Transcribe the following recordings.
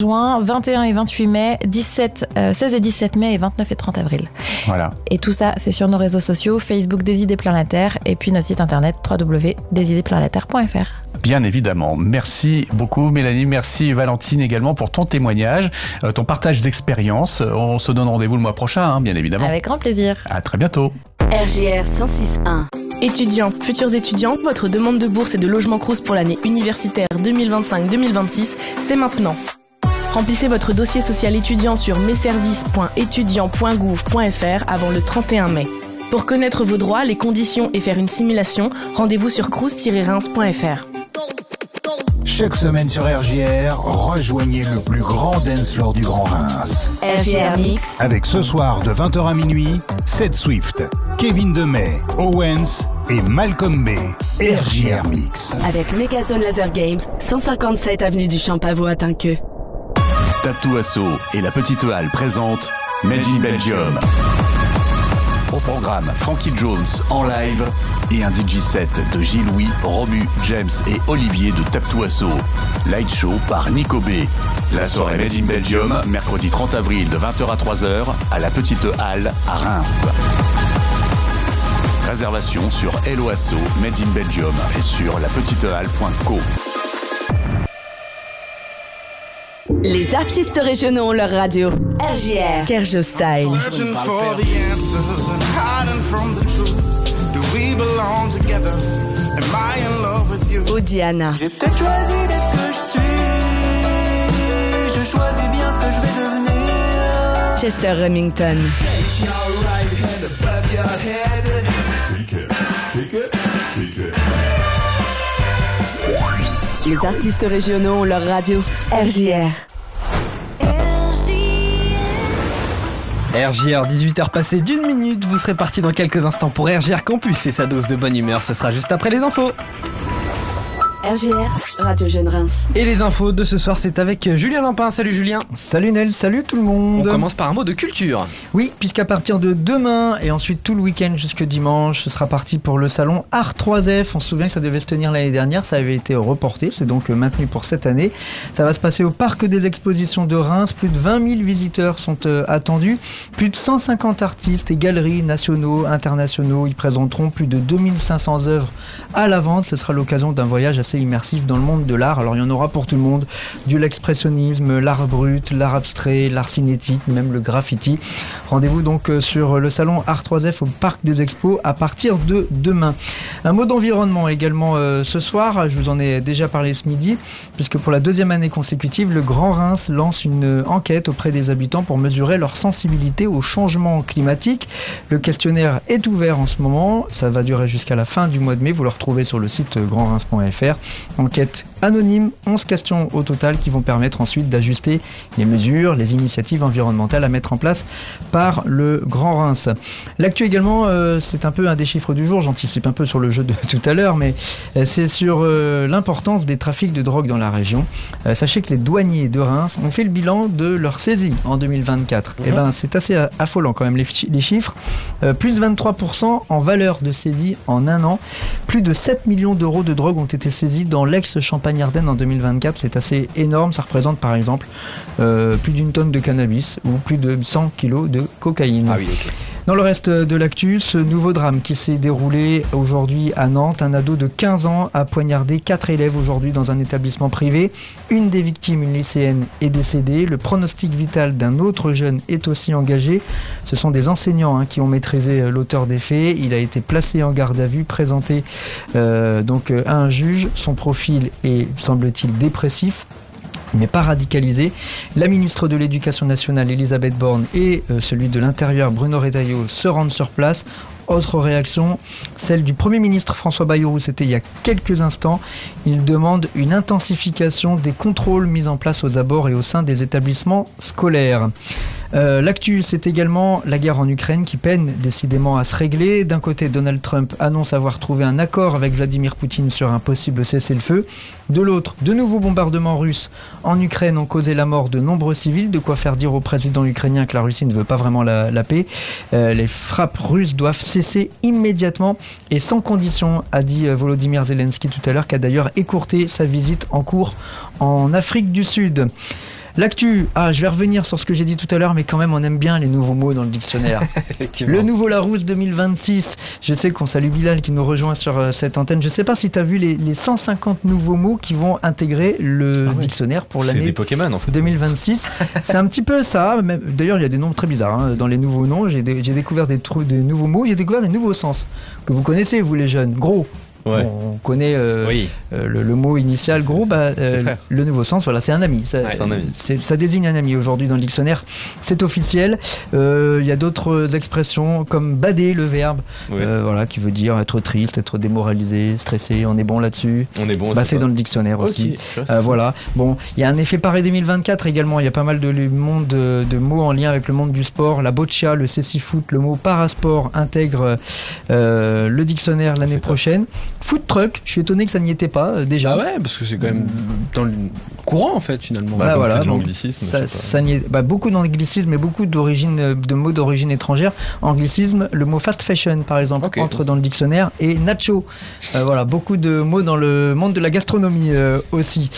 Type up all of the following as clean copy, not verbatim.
juin, 21 et 28 mai, 16 et 17 mai et 29 et 30 avril. Voilà. Et tout ça, c'est sur nos réseaux sociaux, Facebook Des Idées Plein la Terre et puis notre site internet www.desidéesplein-la-terre.fr. Bien évidemment. Merci beaucoup Mélanie, merci Valentine également pour ton témoignage, ton partage d'expérience. On se donne rendez-vous le mois prochain, bien évidemment. Avec grand plaisir. À très bientôt. RJR 106.1. Étudiants, futurs étudiants, votre demande de bourse et de logement Crous pour l'année universitaire 2025-2026, c'est maintenant. Remplissez votre dossier social étudiant sur messervices.etudiant.gouv.fr avant le 31 mai. Pour connaître vos droits, les conditions et faire une simulation, rendez-vous sur crous-reims.fr. Chaque semaine sur RJR, rejoignez le plus grand dance floor du Grand Reims. RJR Mix. Avec ce soir de 20h à minuit, Seth Swift, Kevin Demey, Owens et Malcolm Bay. RJR Mix. Avec Megazone Laser Games, 157 avenue du Champ-Pavot à Tinqueux. Tattoo Asso et la Petite Halle présentent Made in Belgium. Au programme, Frankie Jones en live et un DJ set de Gilles Louis, Romu, James et Olivier de Tattoo Asso. Light show par Nico B. La soirée Made in Belgium, mercredi 30 avril de 20h à 3h à la Petite Halle à Reims. Réservation sur Hello Asso, Made in Belgium et sur lapetitehalle.co. Les artistes régionaux ont leur radio. RJR. Kerjo Style. Odiana. J'ai peut-être choisi d'être ce que je suis. Je choisis bien ce que je vais devenir. Chester Remington. Les artistes régionaux ont leur radio. RJR. RJR, 18h passées d'1 minute, vous serez parti dans quelques instants pour RJR Campus et sa dose de bonne humeur, ce sera juste après les infos. RJR, Radio Jeune Reims. Et les infos de ce soir, c'est avec Julien Lampin. Salut Julien. Salut Nel, salut tout le monde. On commence par un mot de culture. Oui, puisqu'à partir de demain et ensuite tout le week-end jusque dimanche, ce sera parti pour le salon Art 3F. On se souvient que ça devait se tenir l'année dernière, ça avait été reporté, c'est donc maintenu pour cette année. Ça va se passer au Parc des Expositions de Reims. Plus de 20 000 visiteurs sont attendus. Plus de 150 artistes et galeries nationaux, internationaux. Ils présenteront plus de 2500 œuvres à la vente. Ce sera l'occasion d'un voyage assez immersif dans le monde de l'art. Alors il y en aura pour tout le monde, du l'expressionnisme, l'art brut, l'art abstrait, l'art cinétique, même le graffiti. Rendez-vous donc sur le salon Art 3F au Parc des Expos à partir de demain. Un mot d'environnement également ce soir, je vous en ai déjà parlé ce midi, puisque pour la deuxième année consécutive, le Grand Reims lance une enquête auprès des habitants pour mesurer leur sensibilité au changement climatique. Le questionnaire est ouvert en ce moment, ça va durer jusqu'à la fin du mois de mai, vous le retrouvez sur le site grandreims.fr. Enquête anonyme, 11 questions au total qui vont permettre ensuite d'ajuster les mesures, les initiatives environnementales à mettre en place par le Grand Reims. L'actu également, c'est un peu un des chiffres du jour, j'anticipe un peu sur le jeu de tout à l'heure, mais c'est sur l'importance des trafics de drogue dans la région. Sachez que les douaniers de Reims ont fait le bilan de leur saisie en 2024. Et ben, c'est assez affolant quand même les chiffres. Plus 23% en valeur de saisie en un an. Plus de 7 millions d'euros de drogue ont été saisis dans l'ex-Champagne-Ardenne en 2024. C'est assez énorme. Ça représente par exemple plus d'une tonne de cannabis ou plus de 100 kilos de cocaïne. Ah oui, ok. Dans le reste de l'actu, ce nouveau drame qui s'est déroulé aujourd'hui à Nantes, un ado de 15 ans a poignardé 4 élèves aujourd'hui dans un établissement privé. Une des victimes, une lycéenne, est décédée. Le pronostic vital d'un autre jeune est aussi engagé. Ce sont des enseignants qui ont maîtrisé l'auteur des faits. Il a été placé en garde à vue, présenté à un juge. Son profil est, semble-t-il, dépressif, mais pas radicalisé. La ministre de l'Éducation nationale, Elisabeth Borne, et celui de l'Intérieur, Bruno Retailleau, se rendent sur place. Autre réaction, celle du Premier ministre François Bayrou, c'était il y a quelques instants. Il demande une intensification des contrôles mis en place aux abords et au sein des établissements scolaires. L'actu, c'est également la guerre en Ukraine qui peine décidément à se régler. D'un côté, Donald Trump annonce avoir trouvé un accord avec Vladimir Poutine sur un possible cessez-le-feu. De l'autre, de nouveaux bombardements russes en Ukraine ont causé la mort de nombreux civils, de quoi faire dire au président ukrainien que la Russie ne veut pas vraiment la paix. Les frappes russes doivent cesser immédiatement et sans condition, a dit Volodymyr Zelensky tout à l'heure, qui a d'ailleurs écourté sa visite en cours en Afrique du Sud. L'actu, je vais revenir sur ce que j'ai dit tout à l'heure, mais quand même on aime bien les nouveaux mots dans le dictionnaire. Effectivement. Le nouveau Larousse 2026. Je sais qu'on salue Bilal qui nous rejoint sur cette antenne. Je sais pas si tu as vu les 150 nouveaux mots qui vont intégrer le dictionnaire pour C'est l'année des Pokémon en fait. 2026. C'est un petit peu ça. D'ailleurs, il y a des noms très bizarres hein. Dans les nouveaux noms. J'ai découvert des nouveaux mots, j'ai découvert des nouveaux sens que vous connaissez, vous les jeunes. Gros. Ouais. Bon, on connaît Oui. le mot initial gros, le nouveau sens, voilà, c'est un ami. C'est un ami. Ça désigne un ami aujourd'hui dans le dictionnaire, c'est officiel. Il y a d'autres expressions comme bader, le verbe, voilà, qui veut dire être triste, être démoralisé, stressé. On est bon là-dessus. On est bon. C'est dans le dictionnaire aussi. Okay. Voilà. Bon, il y a un effet Paris 2024 également. Il y a pas mal de mots en lien avec le monde du sport. La boccia, le cécifoot, le mot parasport intègre le dictionnaire l'année prochaine. Food truck, je suis étonné que ça n'y était pas déjà. Ah ouais, parce que c'est quand même dans le courant en fait finalement. Voilà, c'est de l'anglicisme. Ça n'y est, beaucoup d'anglicisme et beaucoup de mots d'origine étrangère. Anglicisme, le mot fast fashion par exemple entre dans le dictionnaire et nacho. Voilà, beaucoup de mots dans le monde de la gastronomie aussi.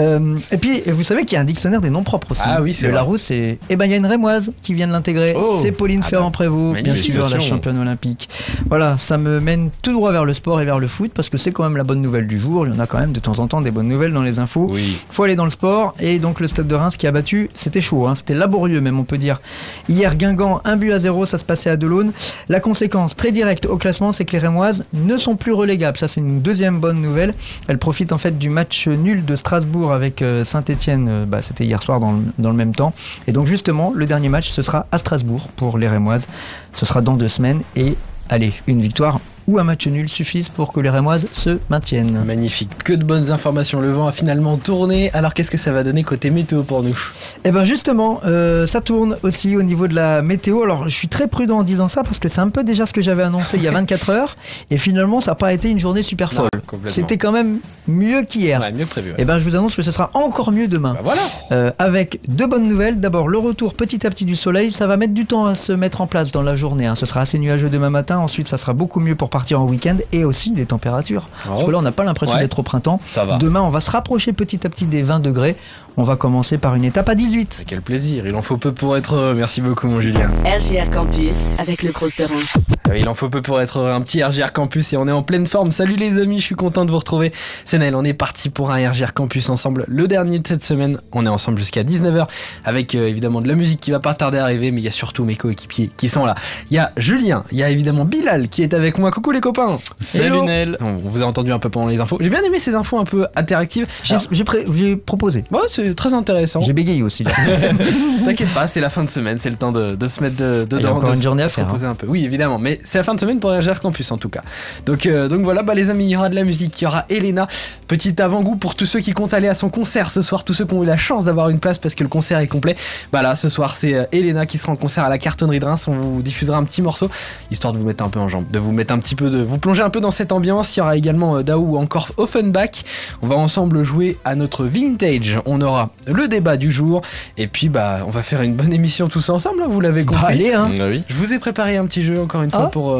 Et puis vous savez qu'il y a un dictionnaire des noms propres aussi. Ah oui, c'est le Larousse et ben il y a une Rémoise qui vient de l'intégrer. C'est Pauline Ferrand-Prévôt, bien sûr, la championne olympique. Voilà, ça me mène tout droit vers le sport et vers le foot parce que c'est quand même la bonne nouvelle du jour. Il y en a quand même de temps en temps des bonnes nouvelles dans les infos. Faut aller dans le sport et donc le Stade de Reims qui a battu, c'était chaud, hein, c'était laborieux même on peut dire. Hier Guingamp 1-0, ça se passait à Delaune. La conséquence très directe au classement, c'est que les Rémoises ne sont plus relégables. Ça c'est une deuxième bonne nouvelle. Elles profitent en fait du match nul de Strasbourg avec Saint-Etienne. C'était hier soir dans le même temps. Et donc justement le dernier match ce sera à Strasbourg pour les Rémoises. Ce sera dans 2 semaines et allez, une victoire ou un match nul suffisent pour que les Rémoises se maintiennent. Magnifique, que de bonnes informations. Le vent a finalement tourné. Alors qu'est-ce que ça va donner côté météo pour nous ? Eh ben justement, ça tourne aussi au niveau de la météo. Alors je suis très prudent en disant ça parce que c'est un peu déjà ce que j'avais annoncé il y a 24 heures et finalement ça n'a pas été une journée super folle. C'était quand même mieux qu'hier. Mieux que prévu. Eh ben je vous annonce que ce sera encore mieux demain. Voilà. Avec 2 bonnes nouvelles. D'abord le retour petit à petit du soleil. Ça va mettre du temps à se mettre en place dans la journée. Ce sera assez nuageux demain matin. Ensuite ça sera beaucoup mieux pour partir en week-end et aussi les températures. Parce que là on n'a pas l'impression d'être au printemps. Ça va. Demain on va se rapprocher petit à petit des 20 degrés. On va commencer par une étape à 18. Quel plaisir, il en faut peu pour être heureux. Merci beaucoup mon Julien. RJR Campus avec le Crous de Reims. Il en faut peu pour être heureux, un petit RJR Campus et on est en pleine forme. Salut les amis, je suis content de vous retrouver. C'est Naël, on est parti pour un RJR Campus ensemble. Le dernier de cette semaine, on est ensemble jusqu'à 19h avec évidemment de la musique qui va pas tarder à arriver, mais il y a surtout mes coéquipiers qui sont là. Il y a Julien, il y a évidemment Bilal qui est avec moi. Coucou les copains. Salut Naël. On vous a entendu un peu pendant les infos. J'ai bien aimé ces infos un peu interactives. J'ai proposé. C'est très intéressant. J'ai bégayé aussi là. T'inquiète pas, c'est la fin de semaine, c'est le temps de se mettre dedans, encore une journée à se faire, reposer un peu. Oui, évidemment, mais c'est la fin de semaine pour RJR Campus en tout cas. Donc voilà, les amis, il y aura de la musique, il y aura Elena. Petit avant-goût pour tous ceux qui comptent aller à son concert ce soir, tous ceux qui ont eu la chance d'avoir une place parce que le concert est complet. Là, ce soir, c'est Elena qui sera en concert à la Cartonnerie de Reims. On vous diffusera un petit morceau histoire de vous mettre un peu en jambe, de vous mettre un petit peu vous plonger un peu dans cette ambiance. Il y aura également Daou ou encore Offenbach. On va ensemble jouer à notre vintage. On aura le débat du jour et puis on va faire une bonne émission tous ensemble, vous l'avez compris. Allez, hein. Oui. Je vous ai préparé un petit jeu encore une fois pour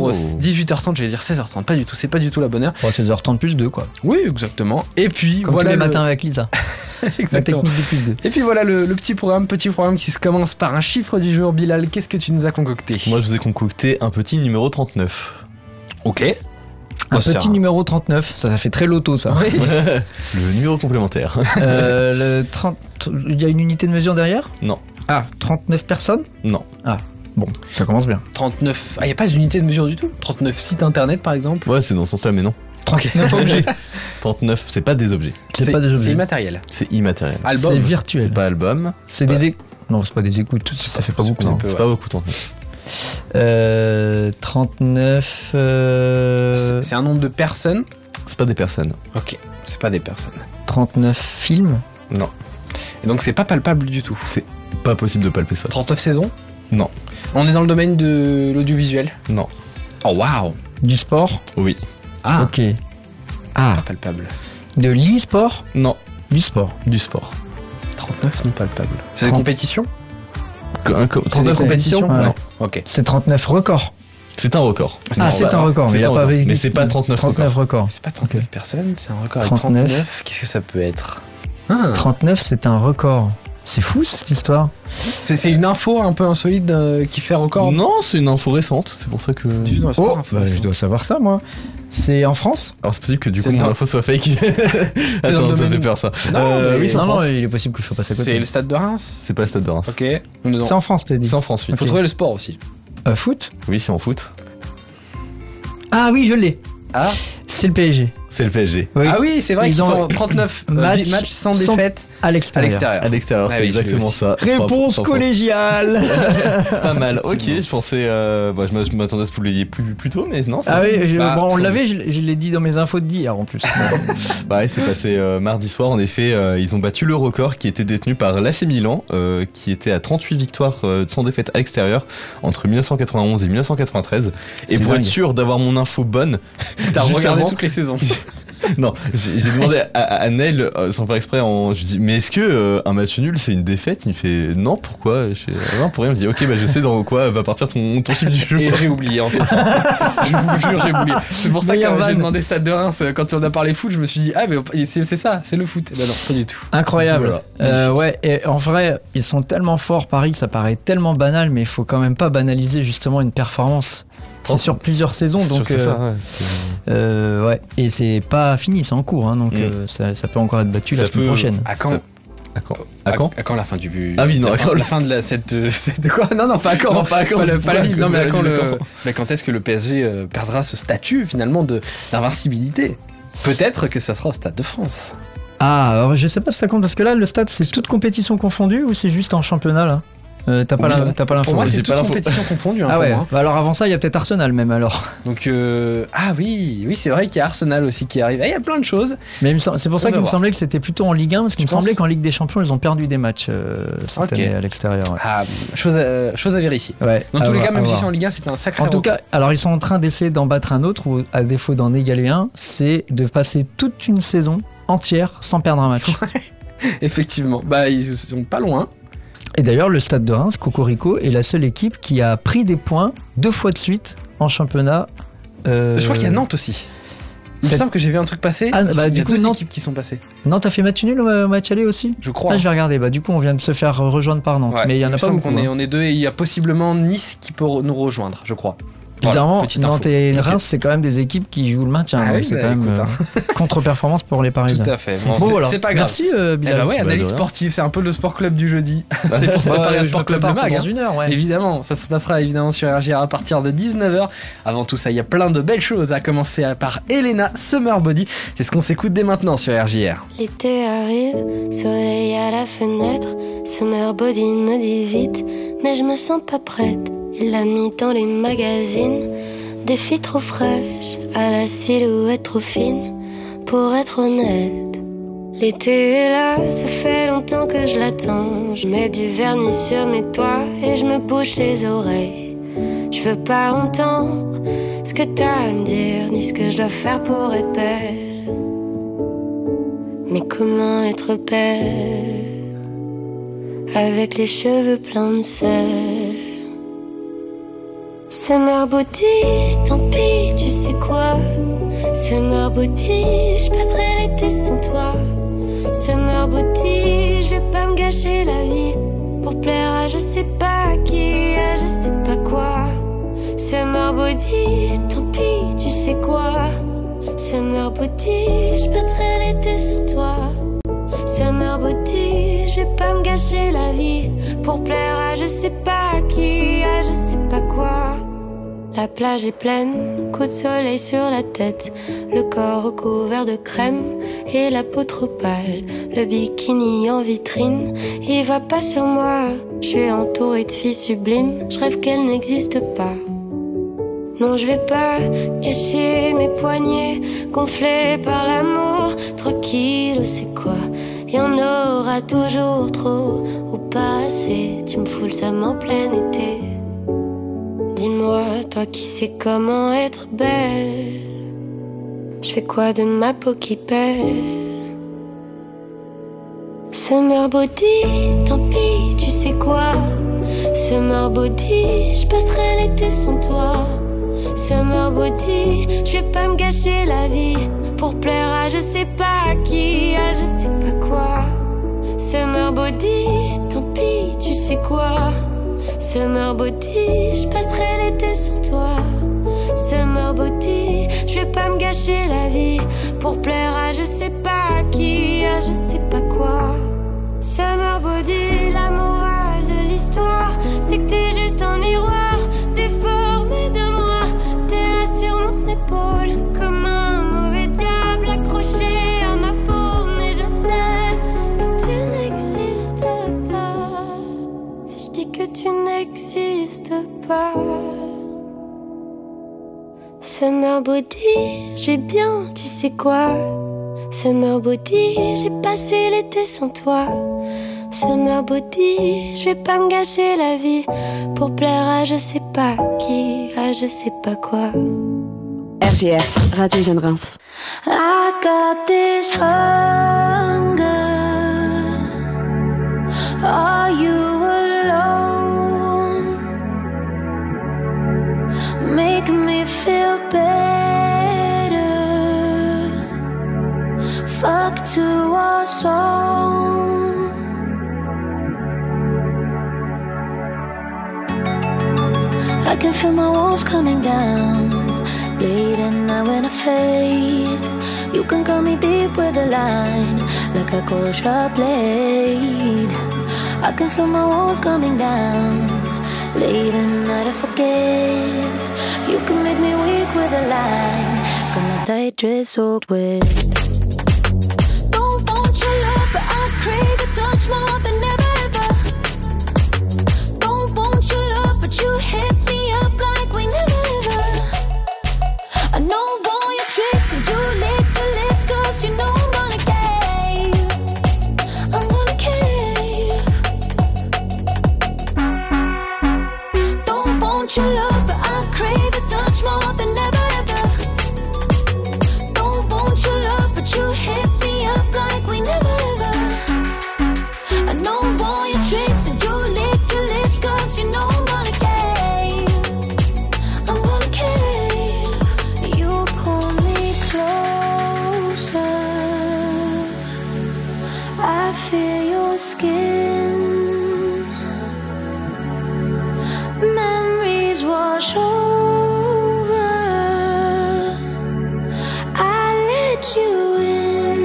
18h30, j'allais dire 16h30, pas du tout, c'est pas du tout la bonne heure. 16h30 plus 2 quoi. Oui, exactement. Et puis comme voilà tous les matins avec Lisa. La technique du plus 2. Et puis voilà le petit programme qui se commence par un chiffre du jour. Bilal, qu'est-ce que tu nous as concocté ? Moi je vous ai concocté un petit numéro 39. Ok. Un petit numéro 39, ça fait très loto ça. Oui. Le numéro complémentaire. Le 30, il y a une unité de mesure derrière ? Non. 39 personnes ? Non. Bon, ça commence bien. 39, il n'y a pas d'unité de mesure du tout ? 39 sites internet par exemple ? Ouais, c'est dans ce sens-là, mais non. 39 objets. 39, c'est pas des objets. C'est pas des objets. C'est immatériel. C'est immatériel. Album. C'est virtuel. C'est pas album. C'est des Non, c'est pas des écoutes, ça fait pas beaucoup. C'est pas beaucoup 39. 39. C'est un nombre de personnes ? C'est pas des personnes. Ok, c'est pas des personnes. 39 films ? Non. Et donc c'est pas palpable du tout. C'est pas possible de palper ça. 39 saisons ? Non. On est dans le domaine de l'audiovisuel ? Non. Oh waouh ! Du sport ? Oui. Ah. Ok. Pas palpable. De l'e-sport ? Non. Du sport. Du sport. 39 non palpable. C'est des compétitions ? C'est des compétitions ? Ouais. Non. Ok. C'est 39 records. C'est un record. C'est un record, mais il a pas mais c'est pas 39 records. C'est pas 39 personnes, c'est un record. 39. Et 39, qu'est-ce que ça peut être ? 39, c'est un record. C'est fou cette histoire. C'est une info un peu insolite qui fait record. Non, c'est une info récente, c'est pour ça que. Je dois savoir ça moi. C'est en France? Alors c'est possible que du coup mon info soit fake. Attends, ça fait peur ça. Oui, c'est en France. Il est possible que je sois passé à côté. C'est le stade de Reims? C'est pas le stade de Reims. Ok. C'est en France, t'as dit? C'est en France, oui. Il faut trouver le sport aussi. Foot? Oui, c'est en foot. Ah oui, je l'ai. Ah, c'est le PSG. C'est le PSG. Oui. Ah oui, c'est vrai qu'ils ont sont 39 matchs sans défaite à l'extérieur. À l'extérieur, c'est exactement ça. Réponse collégiale. Pas mal. Ok, je pensais. Je m'attendais à ce que vous l'ayez plus tôt, mais non. Ah oui, on l'avait, je l'ai dit dans mes infos d'hier en plus. Ouais, c'est passé mardi soir. En effet, ils ont battu le record qui était détenu par l'AC Milan, qui était à 38 victoires sans défaite à l'extérieur entre 1991 et 1993. Et pour être sûr d'avoir mon info bonne, t'as regardé toutes les saisons. Non, j'ai demandé à Nel, sans faire exprès, je lui dis, mais est-ce que un match nul c'est une défaite? Il me fait non, pourquoi? Non, pour rien. Il me dit, ok, je sais dans quoi va partir ton chiffre du jour. Et j'ai oublié en fait. Je vous jure, j'ai oublié. C'est pour ça que j'ai demandé Stade de Reims. Quand on a parlé foot, je me suis dit, ah, mais c'est ça, c'est le foot. Ben non, pas du tout. Incroyable. Voilà. Ouais, et en vrai, ils sont tellement forts, Paris, que ça paraît tellement banal, mais il faut quand même pas banaliser justement une performance. C'est sur plusieurs saisons, donc c'est ça, ouais. Et c'est pas fini, c'est en cours, hein, donc ça peut encore être battu la semaine prochaine. À quand? À quand la fin du but? Ah oui, non, la fin de cette quoi? Non, pas à quand. Non, pas à quand. Pas la vie. Non, mais à quand mais quand est-ce que le PSG perdra ce statut finalement d'invincibilité? Peut-être que ça sera au Stade de France. Ah, alors je sais pas si ça compte parce que là, le stade, c'est toute compétition confondue ou c'est juste en championnat là? T'as pas l'info? Pour moi, c'est toute compétition confondue. Ah ouais. Bah alors avant ça, il y a peut-être Arsenal même alors. Donc ah oui, c'est vrai qu'il y a Arsenal aussi qui arrive. Il y a plein de choses. Mais c'est pour ça qu'il me semblait que c'était plutôt en Ligue 1 parce qu'il me semblait qu'en Ligue des Champions, ils ont perdu des matchs cette année à l'extérieur. Ouais. Ah, chose à vérifier. Ouais. Dans tous les cas, même si c'est en Ligue 1, c'était un sacré. En tout cas, alors ils sont en train d'essayer d'en battre un autre ou à défaut d'en égaler un, c'est de passer toute une saison entière sans perdre un match. Effectivement. Bah ils sont pas loin. Et d'ailleurs, le Stade de Reims, Cocorico, est la seule équipe qui a pris des points 2 fois de suite en championnat. Je crois qu'il y a Nantes aussi. Il me semble que j'ai vu un truc passer. Ah, bah, il y a du coup, deux Nantes, équipes qui sont passées. Nantes a fait match nul au match aller aussi? Je crois. Ah, je vais regarder. Bah, du coup, on vient de se faire rejoindre par Nantes. Ouais, mais il y en a pas beaucoup. On est deux et il y a possiblement Nice qui peut nous rejoindre, je crois. Bizarrement, voilà, Nantes et Reims, c'est quand même des équipes qui jouent le maintien. Ah donc oui, c'est quand même contre-performance pour les Parisiens. Tout à fait. Bon, voilà. C'est pas grave. Merci, Bilal. Ouais, analyse sportive, c'est un peu le sport club du jeudi. C'est pour se préparer au sport club de Mag. Dans une heure, ouais. Évidemment, ça se passera évidemment sur RJR à partir de 19h. Avant tout ça, il y a plein de belles choses, à commencer par Elena, Summer Body. C'est ce qu'on s'écoute dès maintenant sur RJR. L'été arrive, soleil à la fenêtre. Summer Body me dit vite, mais je me sens pas prête. Il l'a mis dans les magazines. Des filles trop fraîches, à la silhouette trop fine, pour être honnête. L'été est là, ça fait longtemps que je l'attends. Je mets du vernis sur mes doigts et je me bouche les oreilles. Je veux pas entendre ce que t'as à me dire, ni ce que je dois faire pour être belle. Mais comment être belle avec les cheveux pleins de sel? Summer Body, tant pis, tu sais quoi? Summer Body, je passerai l'été sans toi. Summer Body, je vais pas me gâcher la vie pour plaire à je sais pas qui, à je sais pas quoi. Summer Body, tant pis, tu sais quoi? Summer Body, je passerai l'été sans toi. Summer Body, je vais pas me gâcher la vie pour plaire à je sais pas qui, à je sais pas quoi. La plage est pleine, coup de soleil sur la tête, le corps recouvert de crème et la peau trop pâle, le bikini en vitrine, il va pas sur moi. Je suis entourée de filles sublimes, je rêve qu'elles n'existent pas. Non, je vais pas cacher mes poignets gonflés par l'amour. 3 kilos, c'est quoi? Y en aura toujours trop ou pas assez. Tu me fous le seum en plein été. Dis-moi, toi qui sais comment être belle, je fais quoi de ma peau qui pèle? Summer Body, tant pis, tu sais quoi? Summer Body, je passerai l'été sans toi. Summer Body, je vais pas me gâcher la vie pour plaire à je sais pas qui, à je sais pas quoi. Summer body, tant pis, tu sais quoi. Summer body, je passerai l'été sans toi. Summer body, je vais pas me gâcher la vie pour plaire à je sais pas qui, à je sais pas quoi. Summer body, la morale de l'histoire, c'est que t'es juste un miroir déformé de moi. T'es là sur mon épaule, comme un mauvais diable accroché à ma peau. Mais je sais que tu n'existes pas. Si je dis que tu n'existes pas. Summer body, je vais bien, tu sais quoi. Summer body, j'ai passé l'été sans toi. Summer body, je vais pas me gâcher la vie pour plaire à je sais pas qui, à je sais pas quoi. RGR, Radio Jeune Reims. I got this hunger. Are you alone? Make me feel better. Fuck to our song. I can feel my walls coming down. Late at night when I fade, you can call me deep with a line, like a cold sharp blade. I can feel my walls coming down. Late at night I forget, you can make me weak with a line, got my tight dress soaked wet. Don't want your love, but I crave a touch more than ever, ever. Don't want your love, but you hit me up like we never, ever. I know all your tricks and you lick the lips, cause you know I'm gonna cave. I'm gonna cave. Don't want your love, but I crave a touch more than ever, ever. Don't want your love, but you hit me up like we never, ever. I know all your tricks and you lick the lips, cause you know I'm gonna cave. I'm gonna cave. You pull me closer, I feel your skin. Memories wash over, I let you in.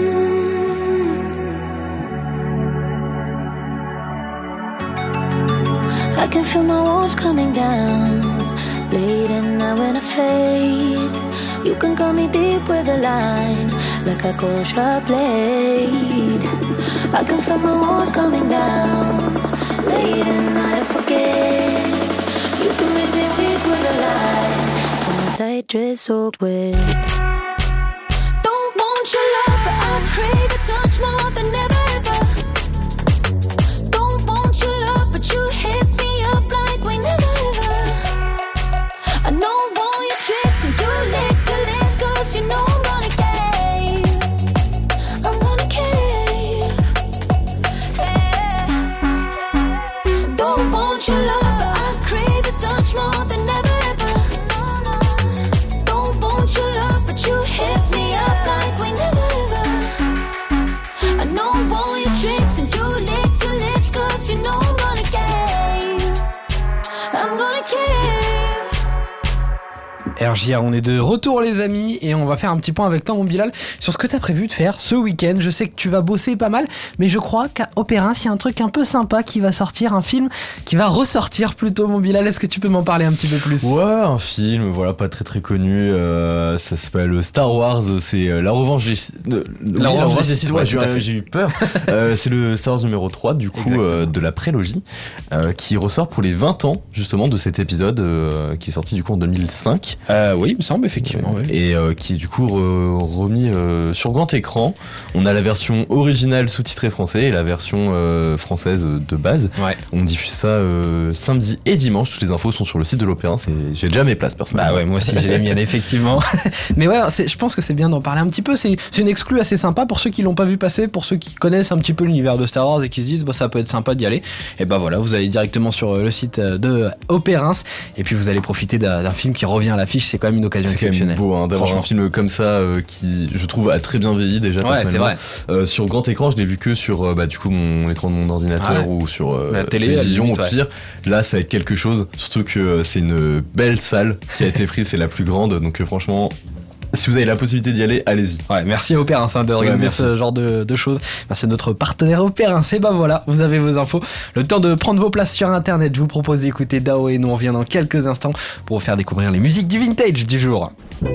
I can feel my walls coming down. Late at night when I fade, you can call me deep with a line, like a cold sharp blade. I can feel my walls coming down. Late at night I forget, you can make me weak with a line, got my tight dress soaked wet. Don't want your love, but I crave a touch more than ever, ever. Don't want your love, but you hit me up like we never, ever. I know all your tricks and you lick the lips, cause you know I'm gonna cave. I'm gonna cave. Yeah. Don't want your love, but I crave a touch more than ever, ever. Don't want your love, but you hit me up like we never, ever. I know all your tricks and you lick the lips, cause you know I'm gonna cave. I'm gonna cave. RJR, on est de retour les amis et on va faire un petit point avec toi mon Bilal sur ce que tu as prévu de faire ce week-end. Je sais que tu vas bosser pas mal, mais je crois qu'à Opérin il y a un truc un peu sympa qui va sortir, un film qui va ressortir plutôt mon Bilal. Est-ce que tu peux m'en parler un petit peu plus? Ouais, un film, voilà, pas très très connu, ça s'appelle Star Wars, c'est La Revanche des Sith. La Revanche des Sith, ouais, j'ai eu peur. C'est le Star Wars numéro 3 du coup de la prélogie qui ressort pour les 20 ans justement de cet épisode qui est sorti du coup en 2005. Oui, il me semble effectivement. Ouais. Et qui est du coup remis sur grand écran. On a la version originale sous-titrée français et la version française de base. Ouais. On diffuse ça samedi et dimanche. Toutes les infos sont sur le site de l'Opérin. J'ai déjà mes places personnellement. Bah ouais, moi aussi j'ai les miennes effectivement. Mais ouais, je pense que c'est bien d'en parler un petit peu. C'est une exclue assez sympa pour ceux qui l'ont pas vu passer, pour ceux qui connaissent un petit peu l'univers de Star Wars et qui se disent bah ça peut être sympa d'y aller. Et bah voilà, vous allez directement sur le site de Opérins et puis vous allez profiter d'un film qui revient à l'affiche affiche, c'est quand même une occasion C'est quand même exceptionnelle. beau d'avoir un film comme ça qui, je trouve, a très bien vieilli déjà. Ouais, c'est vrai. Sur grand écran, je l'ai vu que sur du coup mon écran de mon ordinateur ou sur la télévision limite, au pire. Là, ça va être quelque chose. Surtout que c'est une belle salle qui a été prise, c'est la plus grande. Donc franchement, si vous avez la possibilité d'y aller, allez-y. Ouais, merci à Opérin d'organiser ce genre de choses. Merci à notre partenaire Opérin. Et bah voilà, vous avez vos infos. Le temps de prendre vos places sur internet. Je vous propose d'écouter Dao et nous on revient dans quelques instants pour vous faire découvrir les musiques du vintage du jour.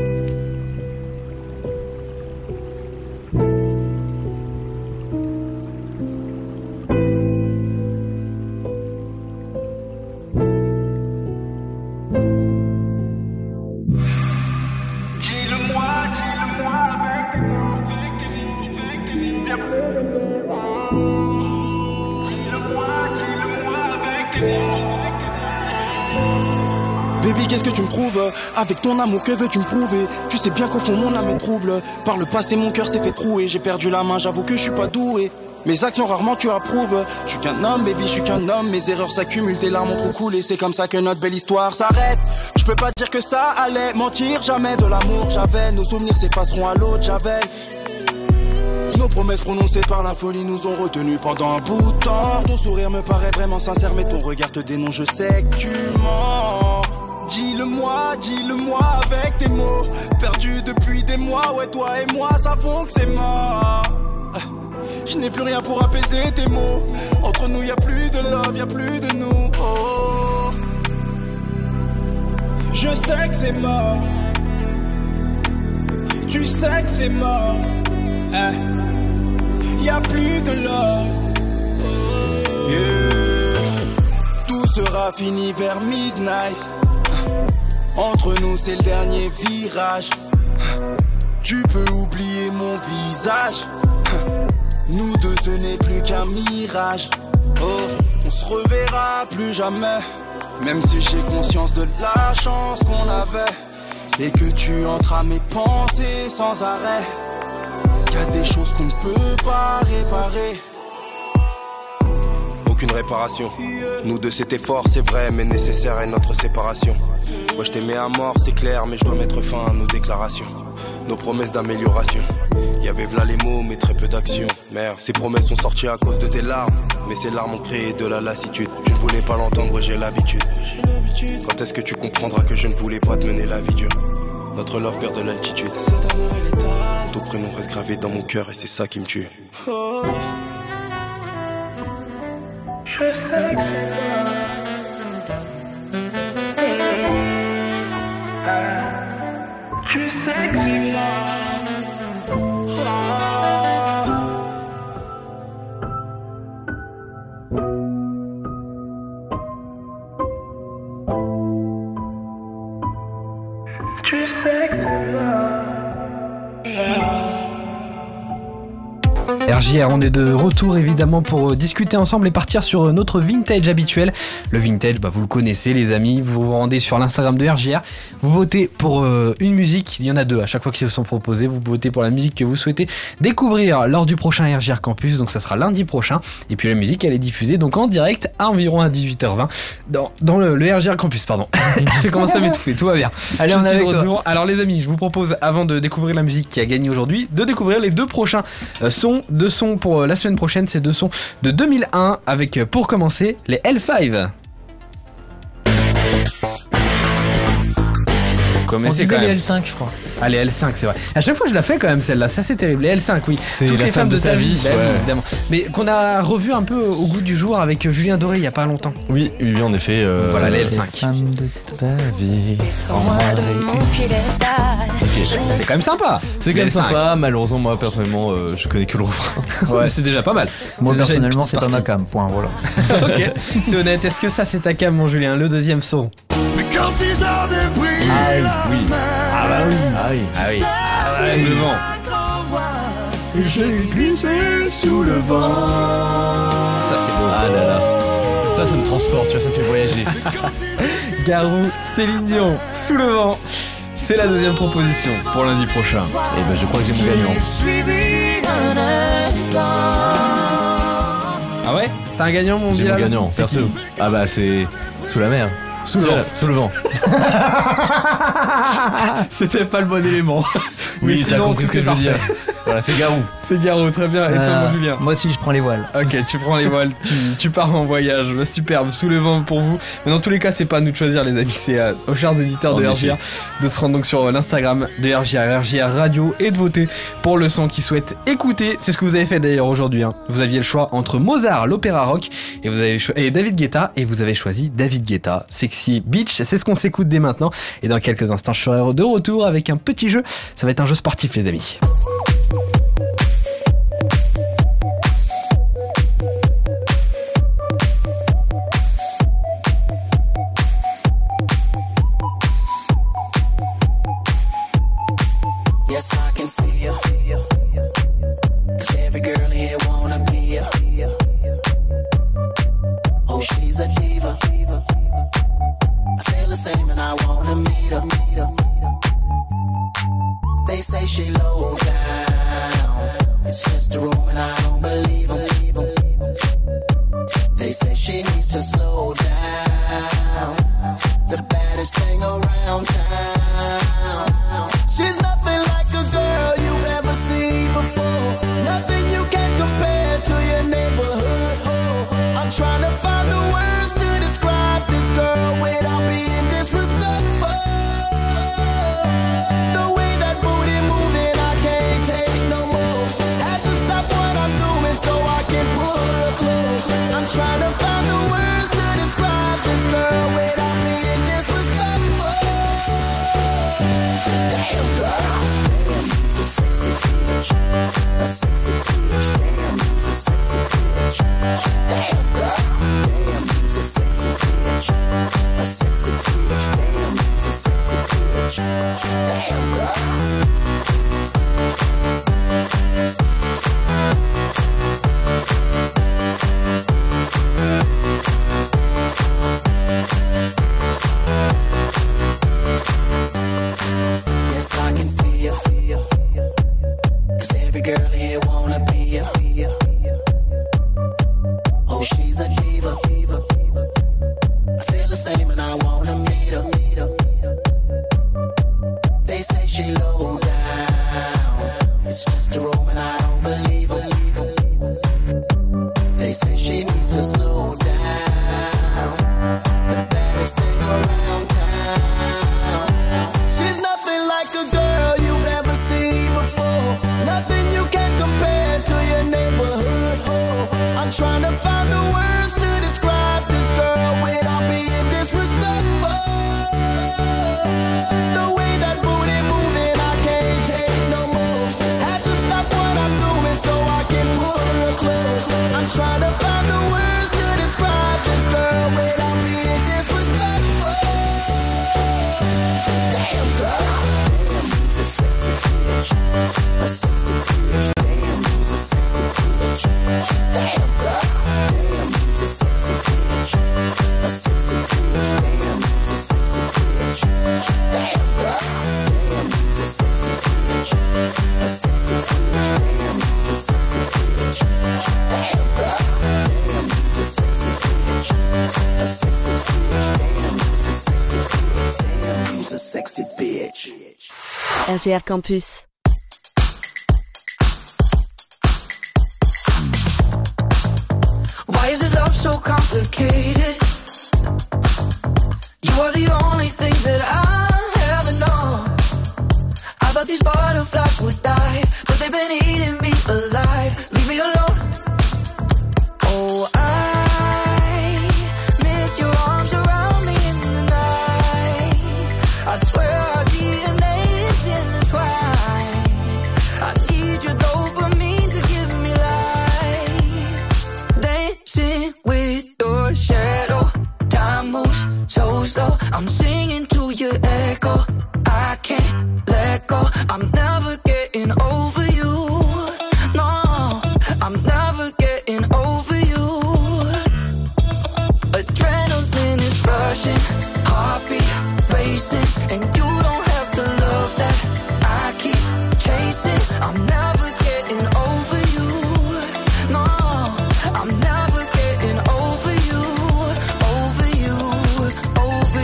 Baby, qu'est-ce que tu me prouves? Avec ton amour, que veux-tu me prouver? Tu sais bien qu'au fond mon âme est trouble. Par le passé mon cœur s'est fait trouer. J'ai perdu la main, j'avoue que je suis pas doué. Mes actions rarement tu approuves. Je suis qu'un homme, baby, je suis qu'un homme. Mes erreurs s'accumulent, tes larmes ont trop coulé. C'est comme ça que notre belle histoire s'arrête. Je peux pas dire que ça allait mentir. Jamais de l'amour j'avais. Nos souvenirs s'effaceront à l'autre j'avais. Nos promesses prononcées par la folie nous ont retenus pendant un bout de temps. Ton sourire me paraît vraiment sincère, mais ton regard te dénonce, je sais que tu mens. Dis-le-moi avec tes mots. Perdu depuis des mois, ouais toi et moi savons que c'est mort. Je n'ai plus rien pour apaiser tes mots. Entre nous y a plus de love, y a plus de nous. Oh. Je sais que c'est mort. Tu sais que c'est mort. Y a plus de love. Oh. Yeah. Tout sera fini vers midnight. Entre nous c'est le dernier virage. Tu peux oublier mon visage. Nous deux ce n'est plus qu'un mirage. Oh, on se reverra plus jamais. Même si j'ai conscience de la chance qu'on avait. Et que tu entres à mes pensées sans arrêt. Y'a des choses qu'on ne peut pas réparer. Aucune réparation. Nous deux c'était fort, c'est vrai, mais nécessaire est notre séparation. Moi je t'aimais à mort, c'est clair, mais je dois mettre fin à nos déclarations. Nos promesses d'amélioration. Y'avait v'là les mots, mais très peu d'action. Merde, ces promesses sont sorties à cause de tes larmes. Mais ces larmes ont créé de la lassitude. Tu ne voulais pas l'entendre, j'ai l'habitude. Quand est-ce que tu comprendras que je ne voulais pas te mener la vie dure? Notre love perd de l'altitude. Ton prénom reste gravé dans mon cœur et c'est ça qui me tue. Oh. Je sais que c'est moi. Tu sais que c'est moi. Tu sais que c'est moi. RJR, on est de retour évidemment pour discuter ensemble et partir sur notre vintage habituel. Le vintage, vous le connaissez les amis, vous vous rendez sur l'Instagram de RJR, vous votez pour une musique, il y en a deux à chaque fois qu'ils se sont proposés, vous votez pour la musique que vous souhaitez découvrir lors du prochain RJR Campus, donc ça sera lundi prochain, et puis la musique elle est diffusée donc en direct à environ à 18h20 dans le RJR Campus, pardon. J'ai commencé à m'étouffer, tout va bien. Allez, on est de retour. Alors les amis, je vous propose avant de découvrir la musique qui a gagné aujourd'hui, de découvrir les deux prochains deux sons pour la semaine prochaine, c'est deux sons de 2001 avec pour commencer les L5. On disait les L5 je crois. Ah les L5 c'est vrai. À chaque fois je la fais quand même celle-là, c'est assez terrible. Les L5 oui. C'est toutes la les femmes de ta vie. ouais. Oui, évidemment. Mais qu'on a revu un peu au goût du jour avec Julien Doré il y a pas longtemps. Oui en effet. Voilà les L5. Les femmes de ta vie. Okay. C'est quand même sympa. C'est quand même sympa. Malheureusement moi personnellement je connais que le refrain. Ouais c'est déjà pas mal. Moi personnellement c'est pas ma cam. Point voilà. Ok. C'est honnête. Est-ce que ça c'est ta cam mon Julien? Le deuxième son. Comme si j'avais pris la oui. mer. Ah bah oui. Ah oui. Sous le vent. Et j'ai glissé sous le vent. Ça c'est beau. Ah là là. Ça me transporte, tu vois, ça me fait voyager. Garou, Céline Dion, Sous le vent. C'est la deuxième proposition pour lundi prochain. Et ben je crois que j'ai mon gagnant. Ah ouais? T'as un gagnant mon J'ai Bilal? mon gagnant, perso. Ah bah c'est Sous la mer. Sous le vent. C'était pas le bon élément. Oui, t'as compris ce que je veux dire. Voilà, c'est Garou. C'est Garou, très bien. Et toi, mon Julien? Moi aussi, je prends les voiles. Ok, tu prends les voiles, tu pars en voyage. Superbe, sous le vent pour vous. Mais dans tous les cas, c'est pas à nous de choisir, les amis. C'est aux chers auditeurs de RJR de se rendre donc sur l'Instagram de RJR Radio et de voter pour le son qu'ils souhaitent écouter. C'est ce que vous avez fait d'ailleurs aujourd'hui. Vous aviez le choix entre Mozart, l'opéra rock, et vous avez et David Guetta, et vous avez choisi David Guetta, Sexy Beach. C'est ce qu'on s'écoute dès maintenant. Et dans quelques instants, je serai de retour avec un petit jeu. Ça va être un jeu sportif, les amis. Yes, I can see you. 'Cause every girl here wanna be ya. Oh, she's a diva. I feel the same and I wanna meet her. They say she low down. It's just a room and I don't believe 'em. They say she needs to slow down. The baddest thing around town. She's nothing like a girl you've ever seen before. Nothing you can compare to your neighborhood. Oh, I'm trying to find the words to describe this girl without being disrespectful. The way that booty moving, I can't take no more. Had to stop what I'm doing so I can pull her close. I'm trying to find the words to describe this girl without being disrespectful. Damn girl. A sexy bitch, a sexy bitch, damn, you's a sexy bitch. Damn girl, damn, you's a sexy bitch, a sexy bitch, damn, you's a sexy bitch. Damn girl. Yes, I can see you. 'Cause every girl here wanna be ya. Oh, she's a diva. I feel the same and I wanna meet her. They say she low down. It's just a room and I don't believe 'em. They say she needs to slow down. The baddest thing around town. She's nothing like a girl you've ever seen before. Nothing you can compare to your neighborhood. Oh, I'm trying to find the words to describe this girl without being disrespectful. The way that booty moving, I can't take no more. Had to stop what I'm doing so I can pull her close. I'm trying to find the words to describe this girl without being disrespectful. Damn girl, damn, you's a sexy bitch, a sexy bitch, damn, you's a sexy bitch. Damn girl, damn, you's a sexy bitch, a sexy bitch, damn, you's a sexy bitch. Damn girl, damn, you's a sexy bitch, a sexy bitch, damn, you's a sexy bitch. Damn girl, damn, you's a sexy bitch, a sexy bitch, damn, you's a sexy bitch, damn, you's a sexy bitch. RJR Campus. Why is this love so complicated? You are the only thing that I ever know. I thought these butterflies would die, but they've been eating me alive. Leave me alone. Oh, I miss your arms around me in the night. I swear our DNA is intertwined. I need your dopamine to give me life. Dancing with your shadow. Time moves so slow. I'm singing to your echo. I can't let go. I'm never getting over you. No, I'm never getting over you. Adrenaline is rushing, heartbeat racing, and you don't have the love that I keep chasing. I'm never getting over you. No, I'm never getting over you, over you, over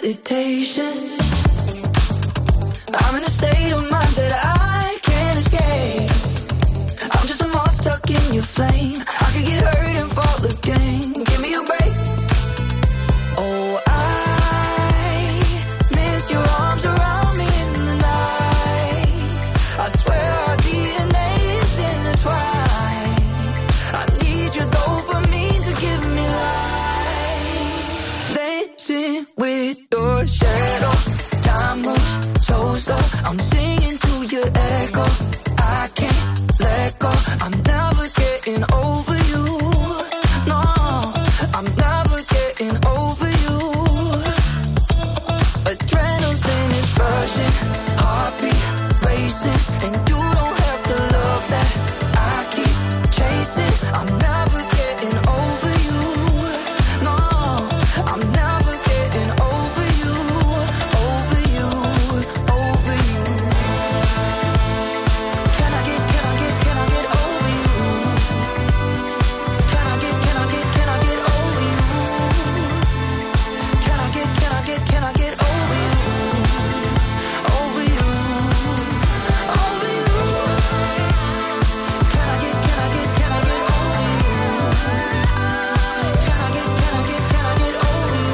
meditation. I'm in a state of mind that I can't escape. I'm just a moth stuck in your flame. I could get hurt and fall again. Give me a break. Oh, I miss your arms around me in the night. I swear our DNA is intertwined. I need your dopamine to give me life. Dancing with your shadow. Time moves so slow. I'm singing to your echo. I can't let go. I'm never getting over you. No, I'm never getting over you. Adrenaline is rushing, heartbeat racing, and you don't have to love that. I keep chasing. I'm never getting over you. No, I'm never getting over you. Over you, over you. Can I get over you? Can I get over you? Can I get over you? Can I get over you? Over you, over you. Can I get over you? Can I get over you? Can I get over you? Can I get over you?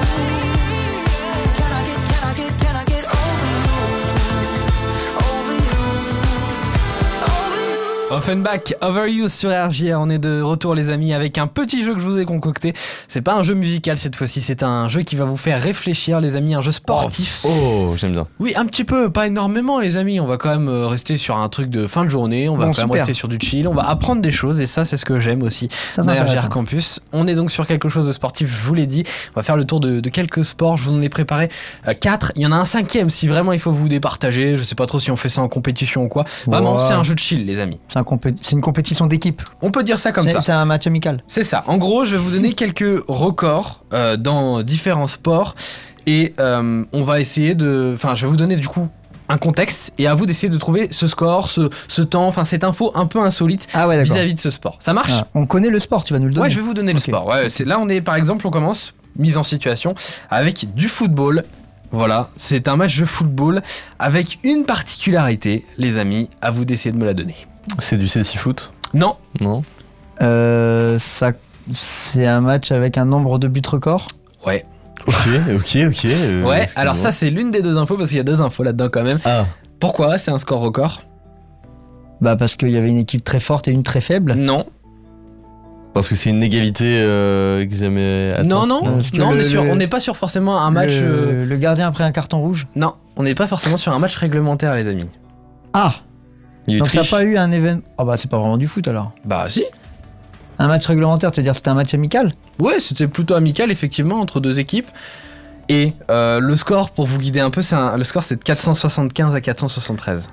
Over you, over you. Offenbach, Over You sur RJR. On est de retour les amis avec un petit jeu que je vous ai concocté. C'est pas un jeu musical cette fois-ci, c'est un jeu qui va vous faire réfléchir les amis, un jeu sportif. Oh, j'aime bien. Oui, un petit peu, pas énormément les amis. On va quand même rester sur un truc de fin de journée. On va quand même rester sur du chill. On va apprendre des choses et ça, c'est ce que j'aime aussi Ça, dans c'est RJR intéressant. Campus. On est donc sur quelque chose de sportif, je vous l'ai dit. On va faire le tour de quelques sports. Je vous en ai préparé 4. Il y en a un 5e si vraiment il faut vous départager. Je sais pas trop si on fait ça en compétition ou quoi. Vraiment, Ouais. c'est un jeu de chill les amis. C'est une compétition d'équipe. On peut dire ça comme ça. C'est un match amical. C'est ça. En gros, je vais vous donner quelques records dans différents sports et on va essayer de. Enfin, je vais vous donner du coup un contexte et à vous d'essayer de trouver ce score, ce temps, enfin cette info un peu insolite vis-à-vis de ce sport. Ça marche ? On connaît le sport, tu vas nous le donner. Ouais, je vais vous donner le sport. Ouais, là, on est par exemple, on commence mise en situation avec du football. Voilà, c'est un match de football avec une particularité, les amis. À vous d'essayer de me la donner. C'est du cécifoot ? Non. Non. C'est un match avec un nombre de buts record. Ouais. Ok. Ouais, alors ça c'est l'une des deux infos parce qu'il y a deux infos là-dedans quand même. Ah. Pourquoi c'est un score record ? Bah parce qu'il y avait une équipe très forte et une très faible. Non. Parce que c'est une égalité que jamais Non, Parce que on n'est pas sur forcément un match. Le gardien a pris un carton rouge. Non, on n'est pas forcément sur un match réglementaire, les amis. Ah. Il y a eu Donc ça n'a triche. pas eu un événement. Oh bah c'est pas vraiment du foot alors. Bah si. Un match réglementaire, tu veux dire c'était un match amical ? Ouais, c'était plutôt amical effectivement entre deux équipes. Et le score, pour vous guider un peu, le score c'est de 475 à 473.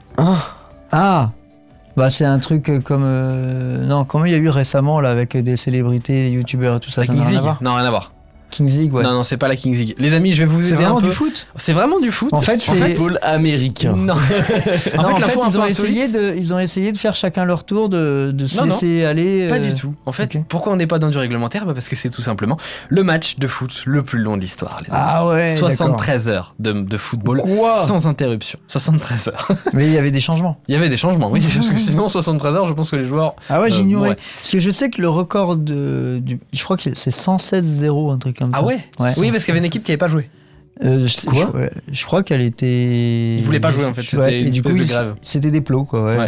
Ah. Bah c'est un truc comme non, comment il y a eu récemment là avec des célébrités, youtubeurs et tout ça. La Ça Kings n'a rien à League ? voir. Non, rien à voir. Kings League, ouais. Non, c'est pas la Kings League. Les amis, je vais vous aider C'est vraiment un peu. du foot ? C'est vraiment du foot. En fait, c'est Football américain. Non. Non, en fait, l'info un peu ils ont essayé de faire chacun leur tour, de se Non, laisser aller. Pas du tout. En fait, pourquoi on n'est pas dans du réglementaire ? Bah parce que c'est tout simplement le match de foot le plus long de l'histoire, les amis. Ah ouais, 73 heures de football sans interruption. 73 heures. Mais il y avait des changements. Il y avait des changements, oui, parce que sinon 73 heures, je pense que les joueurs. Ah ouais, j'ignorais. ouais. Parce que je sais que le record je crois que c'est 116-0, un truc comme ça. Ah ouais, oui, parce qu'il y avait une équipe qui n'avait pas joué. Quoi je crois qu'elle était. Ils voulaient pas jouer en fait, c'était Ouais, une et du espèce coup, de grève. C'était des plots, quoi, ouais. Ouais.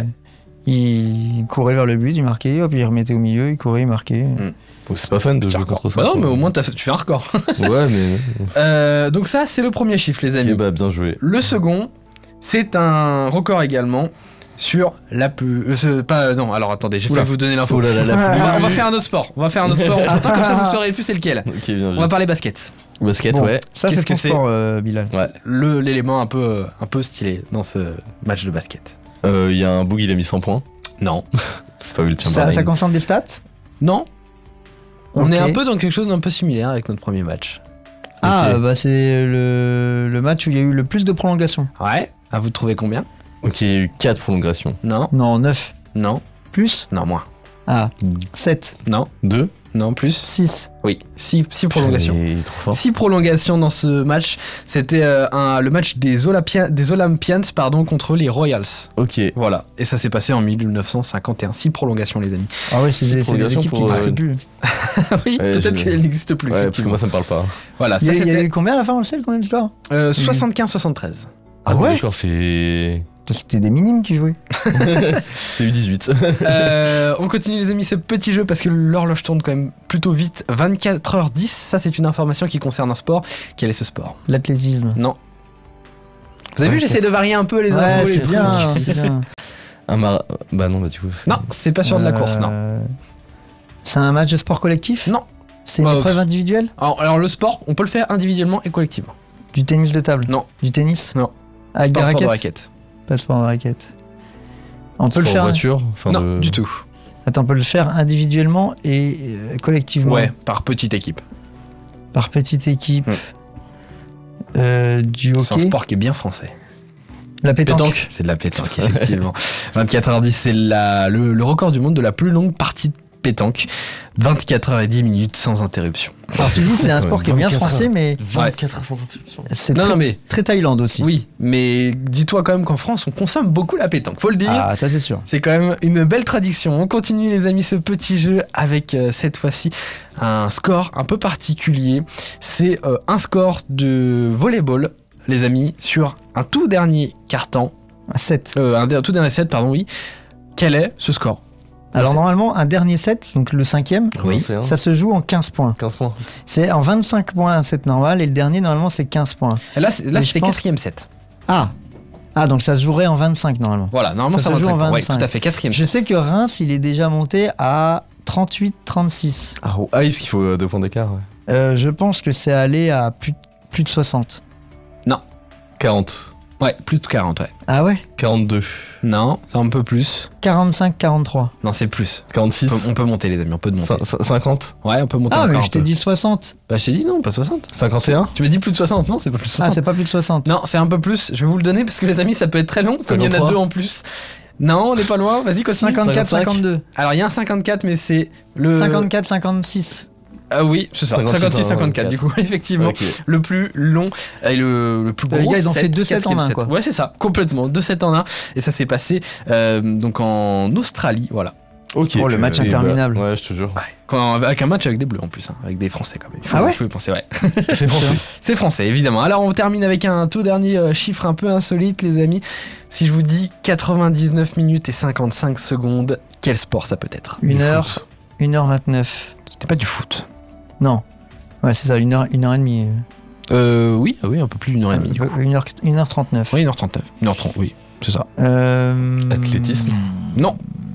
Il courait vers le but, il marquait, hop, il remettait au milieu, il courait, il marquait. Bon, c'est pas fan de jouer contre ça. Bah non, quoi. mais au moins tu fais un record. Ouais, mais. Donc ça, c'est le premier chiffre, les amis. Ok, bah bien joué. Le second, c'est un record également sur la plus. Non, alors attendez, j'ai failli vous donner l'info. Oh là là, On va faire un autre sport. On va faire un autre sport entre temps, comme ça vous saurez plus c'est lequel. Ok, bien On va parler basket. Basket, Bon, ouais. ça, c'est ton sport, Bilal. Ouais. L'élément un peu stylé dans ce match de basket. Il y a un boug, il a mis 100 points. Non. C'est pas Will Chamberlain. Ça concerne des stats ? Non. On Ok. est un peu dans quelque chose d'un peu similaire avec notre premier match. Ah, Ok. bah c'est le match où il y a eu le plus de prolongations. Ouais. À vous de trouver combien ? Ok, il y a eu 4 prolongations. Non. Non, 9. Non. Plus ? Non, moins. Ah, 7. Non. 2. Non, plus. 6. Oui, 6 prolongations. Il est trop fort. 6 prolongations dans ce match. C'était le match des Olympians contre les Royals. Ok. Voilà. Et ça s'est passé en 1951. 6 prolongations, les amis. Ah ouais, c'est des prolongations équipes qui pour, n'existent plus. Oui, peut-être qu'elles n'existent plus. Ouais, parce que moi, ça me parle pas. Voilà, Il ça y a c'était eu combien à la fin, on le sait, combien de scores 75-73. Ah ouais. D'accord, c'est. C'était des minimes qui jouaient. C'était U18. On continue les amis ce petit jeu parce que l'horloge tourne quand même plutôt vite. 24h10, ça c'est une information qui concerne un sport. Quel est ce sport? L'athlétisme. Non. Vous avez vu, j'essaie de varier un peu les infos, les c'est trucs. bien, c'est bien. Bah non, bah du coup. Non, c'est pas sur de la course, non. C'est un match de sport collectif? Non. C'est une épreuve individuelle? Alors le sport, on peut le faire individuellement et collectivement. Du tennis de table? Non. Du tennis? Non. Avec des Pas un sport de raquettes? raquette. Pas de sport de raquette. On peut le faire. En voiture Non, du tout. Attends, on peut le faire individuellement et collectivement. Ouais, par petite équipe. Par petite équipe. Du hockey. C'est un sport qui est bien français. La pétanque. C'est de la pétanque, effectivement. 24h10, c'est le record du monde de la plus longue partie de pétanque. 24h10 sans interruption. Alors tu dis c'est un sport qui est bien français, mais 24 heures sans interruption. c'est Non, très, non, mais très Thaïlande aussi. oui, mais dis-toi quand même qu'en France, on consomme beaucoup la pétanque. Faut le dire. Ah, ça c'est sûr. C'est quand même une belle tradition. On continue les amis ce petit jeu avec cette fois-ci un score un peu particulier. C'est un score de volleyball, les amis, sur un tout dernier carton. Un 7. Un tout dernier set, pardon, oui. Quel est ce score? Alors Le normalement, un dernier set, donc le 5e, Oui. ça se joue en 15 points. 15 points. C'est en 25 points un set normal et le dernier normalement c'est 15 points. Et là, Mais c'était je pense- 4e set. Ah, donc ça se jouerait en 25 normalement. Voilà, normalement, Ça c'est se joue en 25. Ouais, 25. tout à fait, 4e Je sais que Reims, il est déjà monté à 38-36. Ah oui, parce qu'il faut 2 points d'écart. Ouais. Je pense que c'est allé à plus de 60. 40. Ouais, plus de 40, ouais. Ah ouais 42. Non, c'est un peu plus. 45-43. Non, c'est plus. 46. On peut monter, les amis, on peut monter. 50. Ouais, on peut monter Ah encore mais un je t'ai peu. dit 60. Bah, je t'ai dit non, pas 60. 51. Tu m'as dit plus de 60, non, c'est pas plus de 60. Ah c'est pas plus de 60. Non, c'est un peu plus. Je vais vous le donner parce que les amis, ça peut être très long, comme il y en a 53. 2 en plus. Non, on n'est pas loin. Vas-y, continue. 54-52. Alors, il y a un 54, mais c'est le. 54-56. Ah oui, c'est ça. 56-54, du coup, effectivement. Ok. Le plus long et le plus gros. Les gars, ils ont set, fait 2 sets en 4e un, set. quoi. Ouais, c'est ça, complètement. 2 sets en 1. Et ça s'est passé donc en Australie, voilà. Ok. Oh, le match Et interminable. ouais, je te jure. Avec un match avec des bleus en plus, hein, avec des Français quand même. Ah ouais Il faut y penser, ouais. C'est français. C'est français, évidemment. Alors, on termine avec un tout dernier chiffre un peu insolite, les amis. Si je vous dis 99 minutes et 55 secondes, quel sport ça peut être? 1h29. C'était pas du foot. Non. Ouais, c'est ça, 1h30. Oui, un peu plus d'une heure et demie. Du coup. 1h39. Oui, 1h39. 1h30, oui, c'est ça. Athlétisme. Non,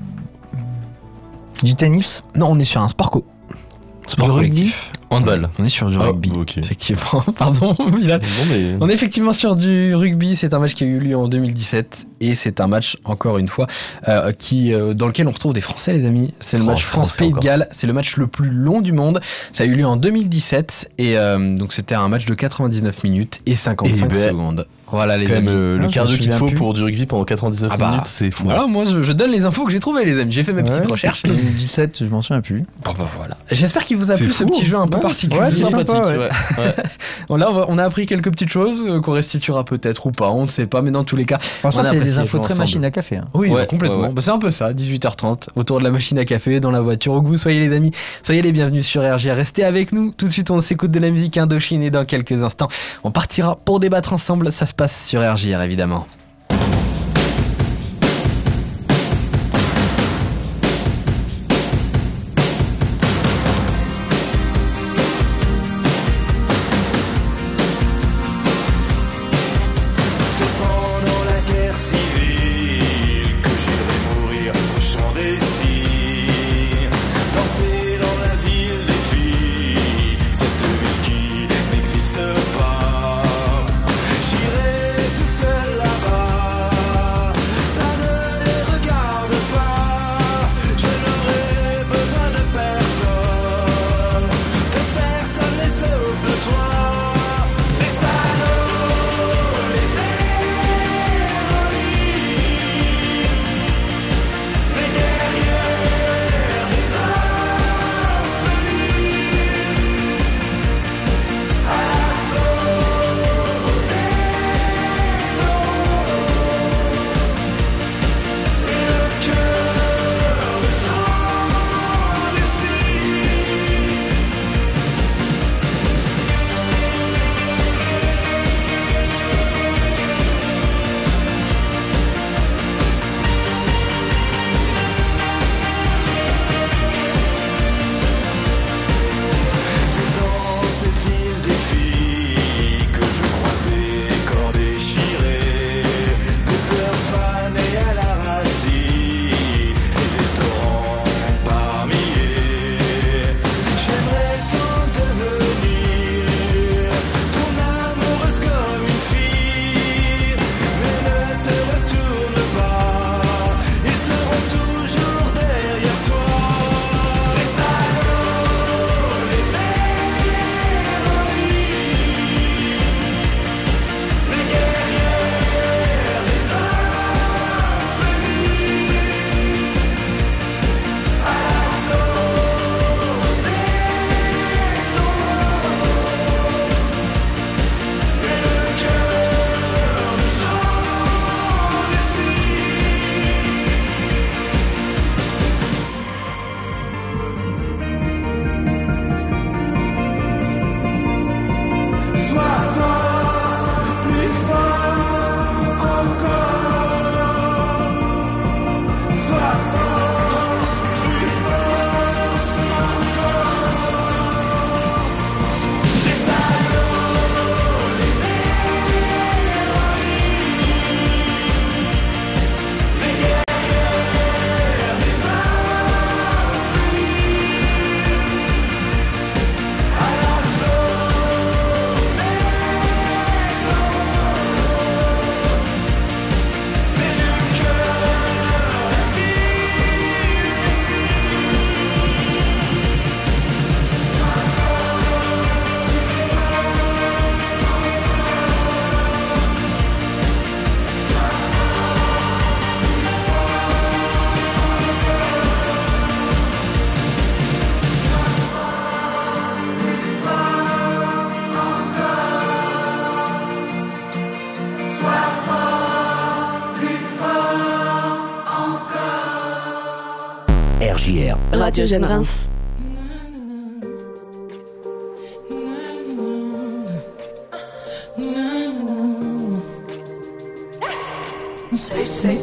Du tennis. non, on est sur un sport sport Du rugby. collectif. Handball. On est sur du Ah, rugby. ok. Effectivement, pardon, Milan. Non, mais. On est effectivement sur du rugby, c'est un match qui a eu lieu en 2017 et c'est un match, encore une fois, dans lequel on retrouve des Français, les amis. C'est le match France-Pays de Galles, c'est le match le plus long du monde. Ça a eu lieu en 2017 et donc c'était un match de 99 minutes et 55 secondes. Voilà les Quand amis. même, le je cardio me qu'il te faut souviens pour du rugby pendant 99 Ah bah, minutes, c'est fou. Voilà, moi je donne les infos que j'ai trouvées, les amis. J'ai fait mes petites recherches. 2017, je m'en souviens plus. Bon bah voilà. J'espère qu'il vous a C'est plu ce fou. petit jeu un peu particulier. Ouais, c'est sympathique. sympa, ouais. Ouais. Bon, là on a appris quelques petites choses qu'on restituera peut-être ou pas, on ne sait pas, mais dans tous les cas. Alors ça, on a c'est des apprécié infos jouer très ensemble. machine à café. Hein. Oui, Ouais, bah, complètement. ouais. Bah, c'est un peu ça, 18h30, autour de la machine à café, dans la voiture, au goût. Soyez les amis, soyez les bienvenus sur RGR. Restez avec nous. Tout de suite, on s'écoute de la musique Indochine et dans quelques instants, on partira pour débattre ensemble. Ça se passe sur RGR, évidemment. C'est pendant la guerre civile que j'irai mourir au chant des cygnes. Danser dans la ville des filles, cette ville qui n'existe pas. J'irai tout seul là-bas. RJR. Radio Jeune Reims. Say,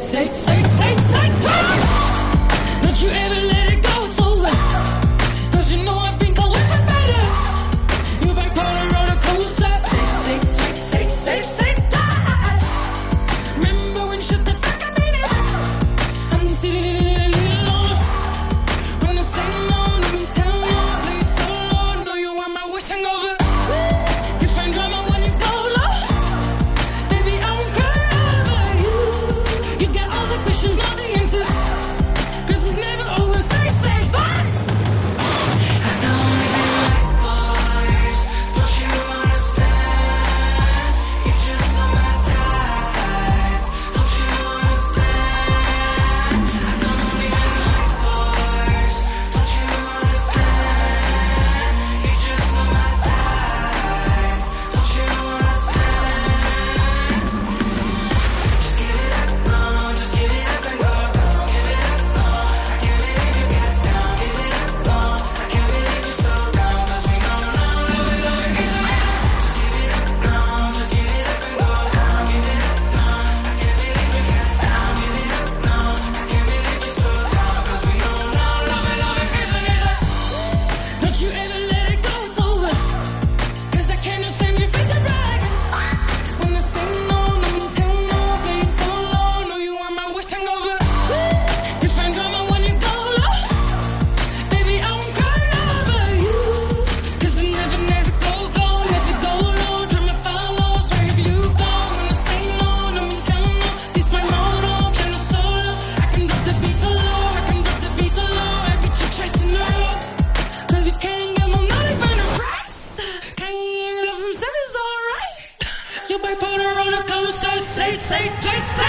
don't you ever let it go, it's over. 'Cause you know I think always been better. You bipolar roller coaster. Say, twice. Remember when you shut the fuck up, baby? I'm still alone. When I say no, no means hell no. I play it so low, know you want my wish hangover. You find drama when you go low. Baby, I won't cry over you. You got all the questions, not the answers. 'Cause it's never over. Say twice. I don't even like boys. Don't you understand? You're just not my type. Don't you understand? I don't even like boys. Don't you understand? You're just not my type. Don't you understand? Just give it up, no. Just give it up and go, go. Give it up, no. I can't believe you got down. Give it up, no. I can't believe you're so down. 'Cause we go down, love it easy. Just give it up, no. Just give it up and go down. Give it up, no. I can't believe you got down. Give it up, no. I can't believe you're so down. 'Cause we go down, love it easy. Don't you ever let it go, it's over. 'Cause I can't stand your face and brag. When I say no, no means hell no. Play it so low, know you want my wish hangover. You find drama when you go low. Baby, I won't cry over you. 'Cause it never go low. Drama follows wherever you go. When I say no, no means hell no. This my motto, piano solo. I can drop the beat so low. Every chick chasing her. 'Cause you can't get my money by the price. Can't get up some service, alright. Your bipolar roller coaster. Say twice, say.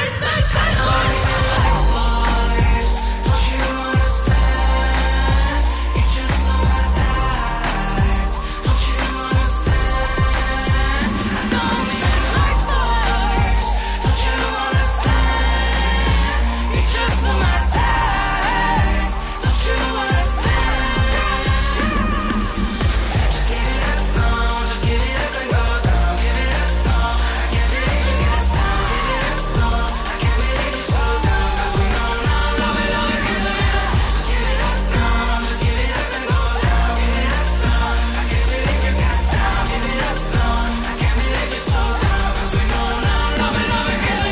Don't you understand? You're just not my type. Don't you understand? I don't even like boys. Don't you understand? You're just not my type. Don't you understand? Just give it up, no. Just give it up and go down. Give it up, no. I can't believe you got down. Give it up, no. I can't believe you're so down. 'Cause we go down, love it easy. Just give it up, no. Just give it up and go down. Give it up, no. I can't believe you got down. Give it up, no. I can't believe you're so down. 'Cause we go down, love it easy.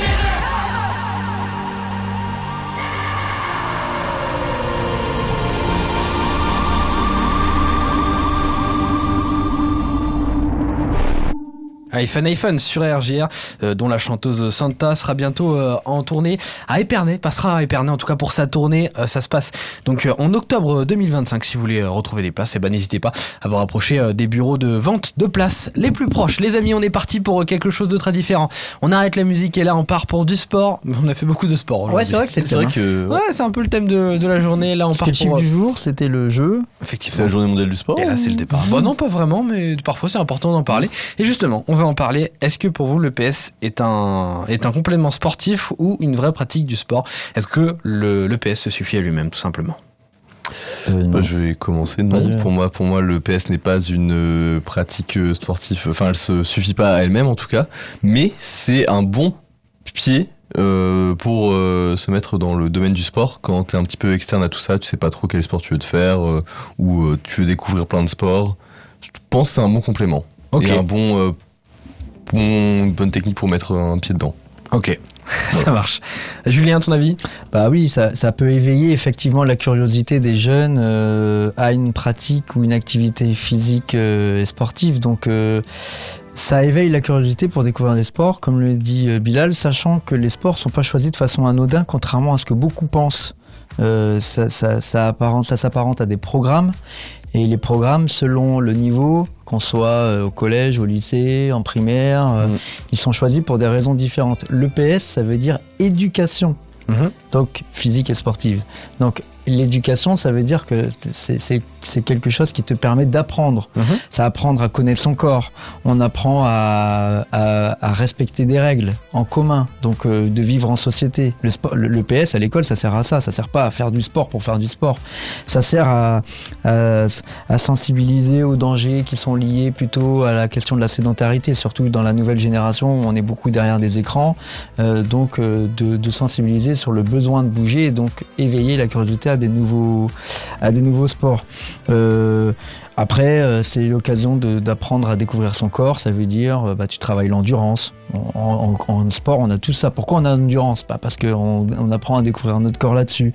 iPhone sur RJR, dont la chanteuse Santa sera bientôt en tournée à Épernay, passera à Épernay en tout cas pour sa tournée. Ça se passe donc en octobre 2025. Si vous voulez retrouver des places, n'hésitez pas à vous rapprocher des bureaux de vente de places les plus proches. Les amis, on est parti pour quelque chose de très différent. On arrête la musique et là on part pour du sport. On a fait beaucoup de sport aujourd'hui. Ouais, c'est vrai que c'est le thème. Ouais, c'est un peu le thème de la journée. Là on part pour du jour, c'était le jeu. Effectivement. C'est la journée mondiale du sport. Et là c'est le départ. Bon, non, pas vraiment, mais parfois c'est important d'en parler. Et justement, on va en parler. Est-ce que pour vous le PS est un complément sportif ou une vraie pratique du sport? Est-ce que le PS se suffit à lui-même, tout simplement? Je vais commencer. Non, pour moi, le PS n'est pas une pratique sportive. Enfin, elle se suffit pas à elle-même en tout cas, mais c'est un bon pied pour se mettre dans le domaine du sport quand t'es un petit peu externe à tout ça. Tu sais pas trop quel sport tu veux te faire ou tu veux découvrir plein de sports. Je pense que c'est un bon complément. Okay. Et une bonne technique pour mettre un pied dedans. Ok. Ça marche. Julien, ton avis? Bah oui, ça peut éveiller effectivement la curiosité des jeunes à une pratique ou une activité physique et sportive. Donc ça éveille la curiosité pour découvrir des sports, comme le dit Bilal, sachant que les sports sont pas choisis de façon anodine, contrairement à ce que beaucoup pensent. Ça s'apparente à des programmes. Et les programmes, selon le niveau, qu'on soit au collège, au lycée, en primaire, ils sont choisis pour des raisons différentes. L'EPS, ça veut dire éducation, donc physique et sportive. Donc l'éducation, ça veut dire que c'est quelque chose qui te permet d'apprendre. Ça apprendre à connaître son corps. On apprend à respecter des règles en commun, donc de vivre en société. Le PS à l'école, ça sert à ça. Ça sert pas à faire du sport pour faire du sport. Ça sert à sensibiliser aux dangers qui sont liés plutôt à la question de la sédentarité, surtout dans la nouvelle génération où on est beaucoup derrière des écrans. Donc de sensibiliser sur le besoin de bouger et donc éveiller la curiosité à des nouveaux sports. Après, c'est l'occasion d'apprendre à découvrir son corps. Ça veut dire, tu travailles l'endurance. En sport, on a tout ça. Pourquoi on a l'endurance ? Parce qu'on apprend à découvrir notre corps là-dessus,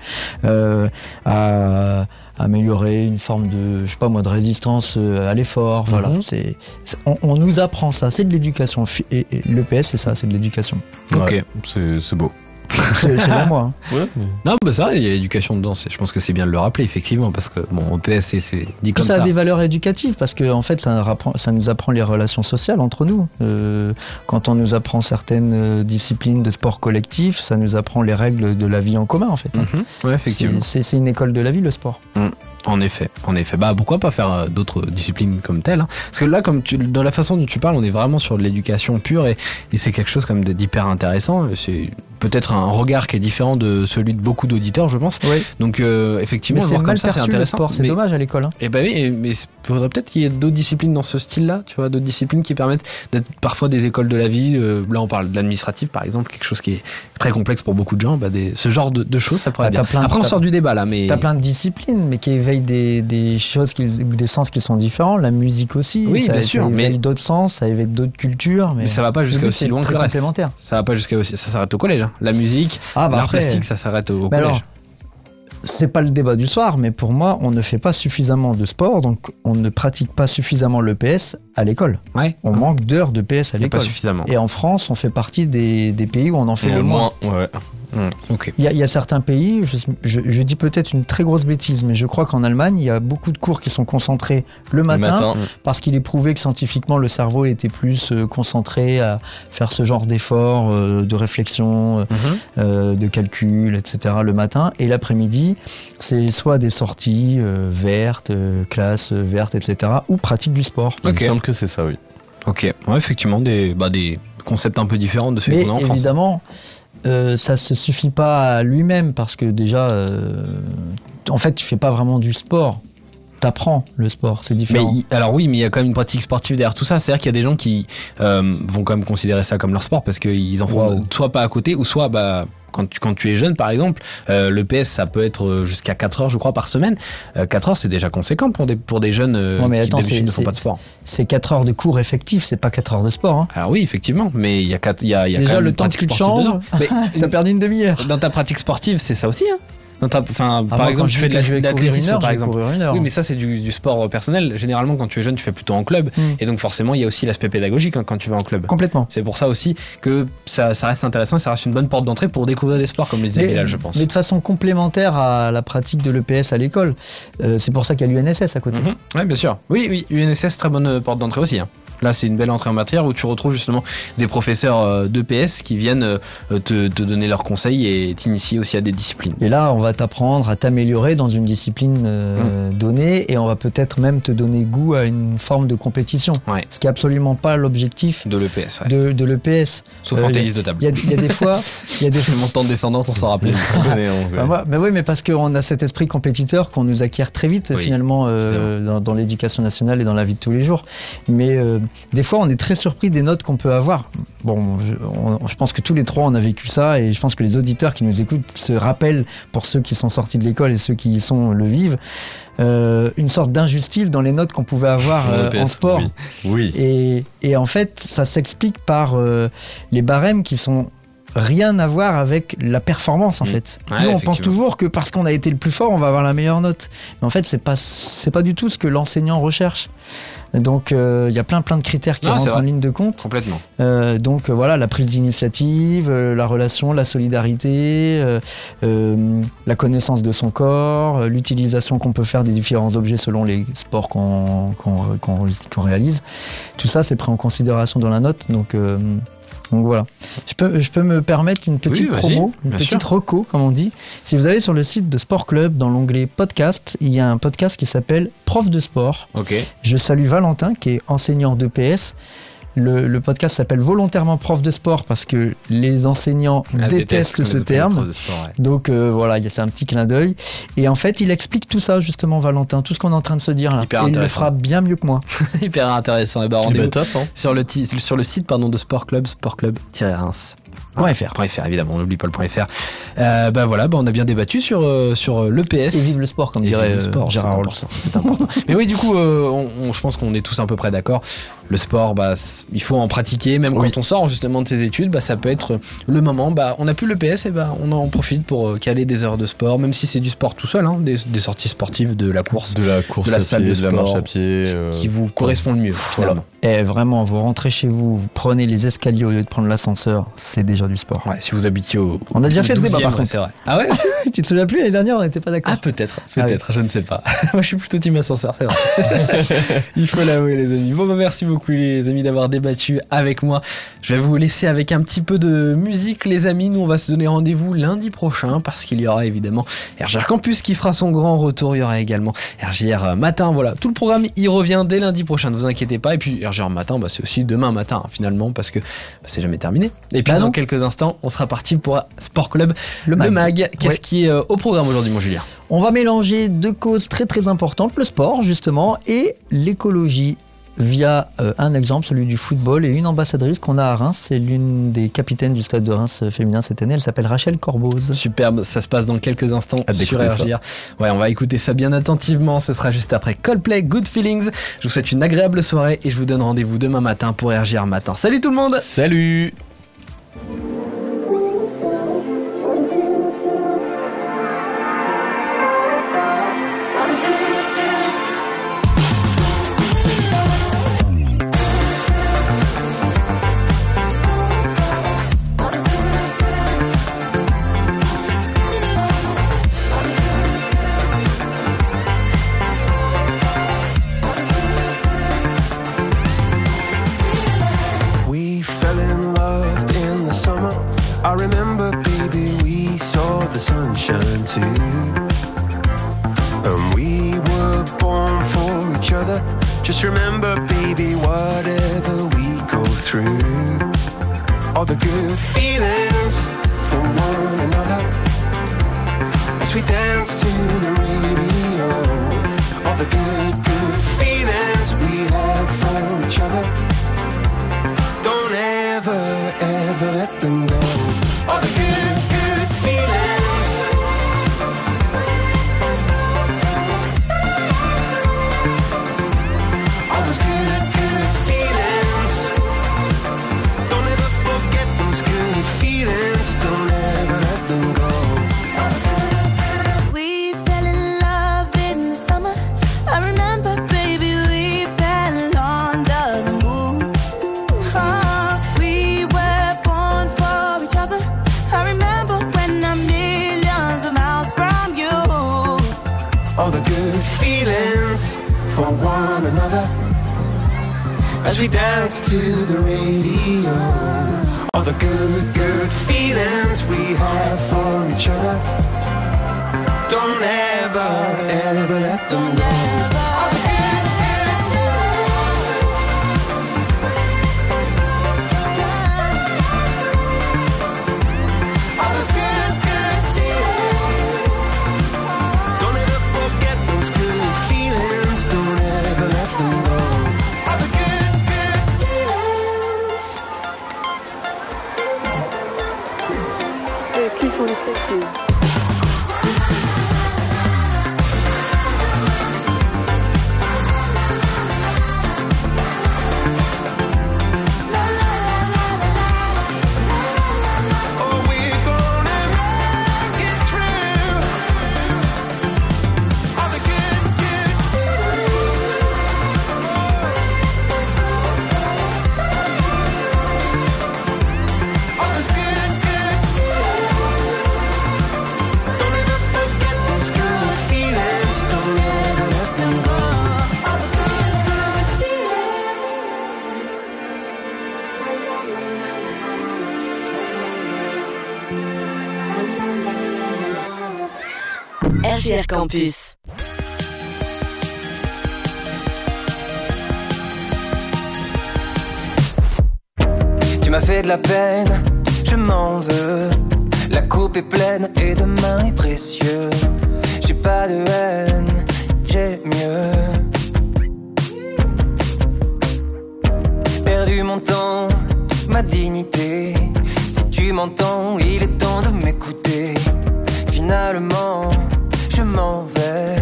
à améliorer une forme de résistance à l'effort. Voilà. On nous apprend ça. C'est de l'éducation. Et le PS, c'est ça, c'est de l'éducation. Ok, c'est beau. C'est bien moi. Ouais. Non, ça, il y a l'éducation dedans. Je pense que c'est bien de le rappeler, effectivement, parce que au PS, c'est dit comme ça. Ça a des valeurs éducatives, parce que en fait, ça nous apprend les relations sociales entre nous. Quand on nous apprend certaines disciplines de sport collectif, ça nous apprend les règles de la vie en commun, en fait. Ouais, effectivement. C'est une école de la vie, le sport. En effet. Pourquoi pas faire d'autres disciplines comme telles, hein. Parce que là, dans la façon dont tu parles, on est vraiment sur de l'éducation pure et c'est quelque chose comme d'hyper intéressant. C'est peut-être un regard qui est différent de celui de beaucoup d'auditeurs, je pense. Oui. Donc effectivement, le voir comme ça, c'est intéressant. Sport, c'est dommage à l'école. Hein. Et oui, mais il faudrait peut-être qu'il y ait d'autres disciplines dans ce style-là, tu vois, d'autres disciplines qui permettent d'être parfois des écoles de la vie. Là, on parle de l'administratif, par exemple, quelque chose qui est très complexe pour beaucoup de gens. Ce genre de choses, ça pourrait être bien. Après, on sort du débat là, mais t'as plein de disciplines, mais qui éveillent des choses ou des sens qui sont différents. La musique aussi. Oui, bien sûr. Ça éveille d'autres sens, ça éveille d'autres cultures. Mais ça va pas jusqu'à aussi loin que le reste. Ça va pas jusqu'à aussi. Ça s'arrête au collège. Hein. La musique, l'art plastique, ça s'arrête au collège. Alors, c'est pas le débat du soir, mais pour moi, on ne fait pas suffisamment de sport, donc on ne pratique pas suffisamment le PS à l'école. Ouais. On manque d'heures de PS à l'école. Pas suffisamment. Et en France, on fait partie des pays où on en fait le moins. Ouais. Okay. Il y a certains pays, je dis peut-être une très grosse bêtise, mais je crois qu'en Allemagne, il y a beaucoup de cours qui sont concentrés le matin. Parce qu'il est prouvé que scientifiquement, le cerveau était plus concentré à faire ce genre d'efforts, de réflexion, de calcul, etc. le matin. Et l'après-midi, c'est soit des sorties vertes, classes vertes, etc. ou pratique du sport. Il me semble que c'est ça, oui. Ok, ouais, effectivement, des concepts un peu différents de ceux qu'on a en France. Évidemment, ça se suffit pas à lui-même parce que déjà, en fait, tu fais pas vraiment du sport. T'apprends le sport, c'est différent. Alors oui, mais il y a quand même une pratique sportive derrière tout ça. C'est-à-dire qu'il y a des gens qui vont quand même considérer ça comme leur sport parce qu'ils en font soit pas à côté ou soit quand tu es jeune, par exemple, le PS, ça peut être jusqu'à 4 heures, je crois, par semaine. 4 heures, c'est déjà conséquent pour des jeunes qui ne font pas de sport. C'est 4 heures de cours effectifs, c'est pas 4 heures de sport. Hein. Alors oui, effectivement, mais il y a déjà quand même le temps que tu changes, t'as perdu une demi-heure. Dans ta pratique sportive, c'est ça aussi, hein. Par exemple, tu fais de l'athlétisme, par exemple. Oui, mais ça, c'est du sport personnel. Généralement, quand tu es jeune, tu fais plutôt en club. Et donc, forcément, il y a aussi l'aspect pédagogique quand tu vas en club. Complètement. C'est pour ça aussi que ça reste intéressant et ça reste une bonne porte d'entrée pour découvrir des sports, comme le disait Bilal, je pense. Mais de façon complémentaire à la pratique de l'EPS à l'école. C'est pour ça qu'il y a l'UNSS à côté. Oui, bien sûr. Oui, UNSS, très bonne porte d'entrée aussi. Hein. Là, c'est une belle entrée en matière où tu retrouves justement des professeurs d'EPS qui viennent te donner leurs conseils et t'initier aussi à des disciplines. Et là, on va t'apprendre à t'améliorer dans une discipline donnée et on va peut-être même te donner goût à une forme de compétition. Ouais. Ce qui n'est absolument pas l'objectif de l'EPS. Ouais. De l'EPS. Sauf en tennis de table. Il y a des fois... Montante descendante, on s'en rappelle. Mais oui, mais parce qu'on a cet esprit compétiteur qu'on nous acquiert très vite finalement dans l'éducation nationale et dans la vie de tous les jours. Mais... des fois, on est très surpris des notes qu'on peut avoir. Bon, je pense que tous les trois, on a vécu ça et je pense que les auditeurs qui nous écoutent se rappellent, pour ceux qui sont sortis de l'école et ceux qui y sont le vivent, une sorte d'injustice dans les notes qu'on pouvait avoir en sport. Oui. Et en fait, ça s'explique par les barèmes qui sont rien à voir avec la performance en fait. Ouais, nous on pense toujours que parce qu'on a été le plus fort on va avoir la meilleure note, mais en fait c'est pas du tout ce que l'enseignant recherche. Donc il y a plein de critères qui rentrent en ligne de compte. Complètement. Donc voilà, la prise d'initiative, la relation, la solidarité, la connaissance de son corps, l'utilisation qu'on peut faire des différents objets selon les sports qu'on réalise. Tout ça c'est pris en considération dans la note. Donc Donc voilà. Je peux me permettre une petite Oui, vas-y, promo, une bien petite sûr. reco, comme on dit. Si vous allez sur le site de Sport Club, dans l'onglet podcast, il y a un podcast qui s'appelle Prof de sport. Ok. Je salue Valentin, qui est enseignant d'EPS. Le podcast s'appelle volontairement prof de sport parce que les enseignants détestent qu'on ce les appelle terme. profs de sport, ouais. Donc voilà, c'est un petit clin d'œil. Et en fait, il explique tout ça justement, Valentin, tout ce qu'on est en train de se dire là. Hyper Et il le intéressant. fera bien mieux que moi. Hyper intéressant. Et bah, rendez-vous top, hein. sur le site de Sport Club, sportclub-reims. .fr évidemment, on n'oublie pas le .fr. Bah voilà, on a bien débattu sur l'EPS. Et vive le sport, comme dirait Gérard Rolls. C'est important. Mais oui, du coup, je pense qu'on est tous à peu près d'accord. Le sport, il faut en pratiquer, même quand on sort justement de ses études, ça peut être le moment. On n'a plus l'EPS, et on en profite pour caler des heures de sport, même si c'est du sport tout seul, hein, des sorties sportives, de la course, de la salle de sport, la marche à pied, qui vous correspond le mieux. Finalement. Et vraiment, vous rentrez chez vous, vous prenez les escaliers au lieu de prendre l'ascenseur, c'est déjà du sport. Ouais, si vous habitiez On a déjà fait ce débat par contre. C'est vrai. Ah ouais. Tu te souviens plus, l'année dernière, on n'était pas d'accord. Ah peut-être, je ne sais pas. Moi je suis plutôt team ascenseur, c'est vrai. Il faut l'avouer les amis. Bon merci beaucoup les amis d'avoir débattu avec moi. Je vais vous laisser avec un petit peu de musique les amis. Nous on va se donner rendez-vous lundi prochain parce qu'il y aura évidemment RJR Campus qui fera son grand retour. Il y aura également RJR Matin. Voilà, tout le programme il revient dès lundi prochain, ne vous inquiétez pas. Et puis RJR Matin, c'est aussi demain matin finalement parce que c'est jamais terminé. Et puis dans quelques instants, on sera parti pour Sport Club, le MAG. Qu'est-ce qui est au programme aujourd'hui, mon Julien? On va mélanger deux causes très très importantes, le sport justement et l'écologie via un exemple, celui du football, et une ambassadrice qu'on a à Reims. C'est l'une des capitaines du stade de Reims féminin cette année. Elle s'appelle Rachel Corboz. Superbe, ça se passe dans quelques instants sur RJR. Ouais, on va écouter ça bien attentivement. Ce sera juste après Coldplay, Good Feelings. Je vous souhaite une agréable soirée et je vous donne rendez-vous demain matin pour RJR Matin. Salut tout le monde! Salut! We fell in love in the summer. I remember, baby, we saw the sunshine too. And we were born for each other. Just remember, baby, whatever we go through, all the good feelings for one another. As we dance to the radio, all the good feelings we have for each other. Don't ever let them go. All the good feelings. All those good feelings. Don't ever forget those good feelings. Don't ever let them go. We fell in love in the summer. I remember, baby, we fell under the moon. We were born for each other. I remember when I'm millions of miles from you. All the good feelings for one another. As we dance to the radio, all the good feelings we have for each other. Don't ever let them go. All the all those good feelings. Don't ever forget those good feelings. Don't ever let them go. All the good feelings. RJR Campus. Tu m'as fait de la peine, je m'en veux. La coupe est pleine et demain est précieux. J'ai pas de haine, j'ai mieux. Perdu mon temps, ma dignité. Si tu m'entends, il est temps de m'écouter. Finalement, je m'en vais.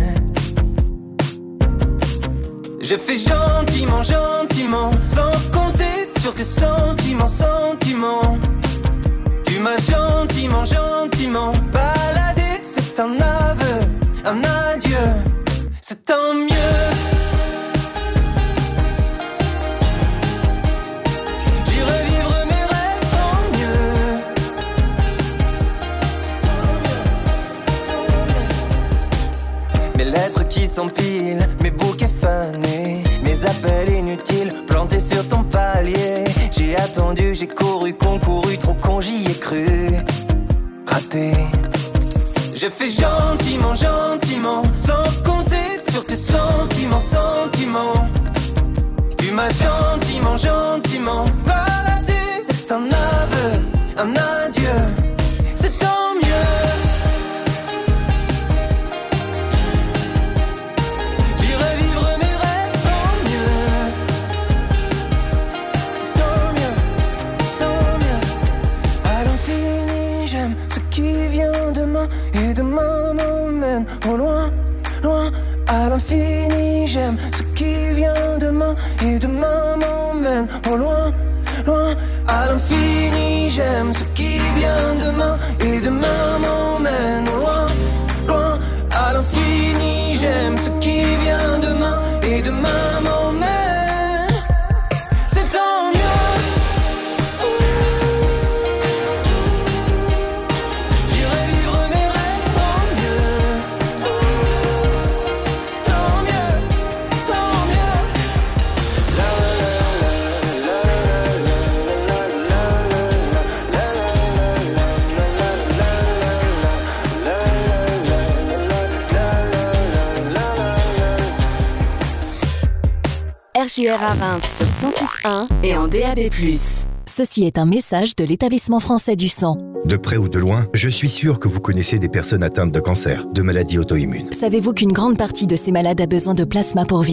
J'ai fait gentiment, gentiment, sans compter sur tes sentiments, sentiments. Tu m'as gentiment, gentiment baladé. C'est un aveu, un adieu. C'est tant mieux. J'irai vivre mes rêves tant mieux. Mes lettres qui s'empilent, mes bouquets fanés, mes appels inutiles plantés sur ton palier. J'ai attendu, j'ai couru, concouru, trop con, j'y ai cru. Raté. J'ai fait gentiment, gentiment, sans compter sur tes sentiments, sentiments. Tu m'as gentiment, gentiment baladé. C'est un aveu, un adieu. C'est tant mieux. J'irai vivre mes rêves tant mieux. Tant mieux, tant mieux. À l'infini, j'aime ce qui vient demain. Et demain m'emmène au loin, loin. À l'infini, j'aime ce qui vient demain. Et demain m'emmène au loin, loin. À l'infini, j'aime ce qui vient demain. Et demain m'emmène au loin, loin. À l'infini, j'aime ce qui vient demain. Et demain m'emmène. C'est tant mieux. J'irai vivre mes rêves tant mieux. Tant mieux, tant mieux. RJR à Reims sur 106.1 et en DAB+. Ceci est un message de l'Établissement français du sang. De près ou de loin, je suis sûr que vous connaissez des personnes atteintes de cancer, de maladies auto-immunes. Savez-vous qu'une grande partie de ces malades a besoin de plasma pour vivre ?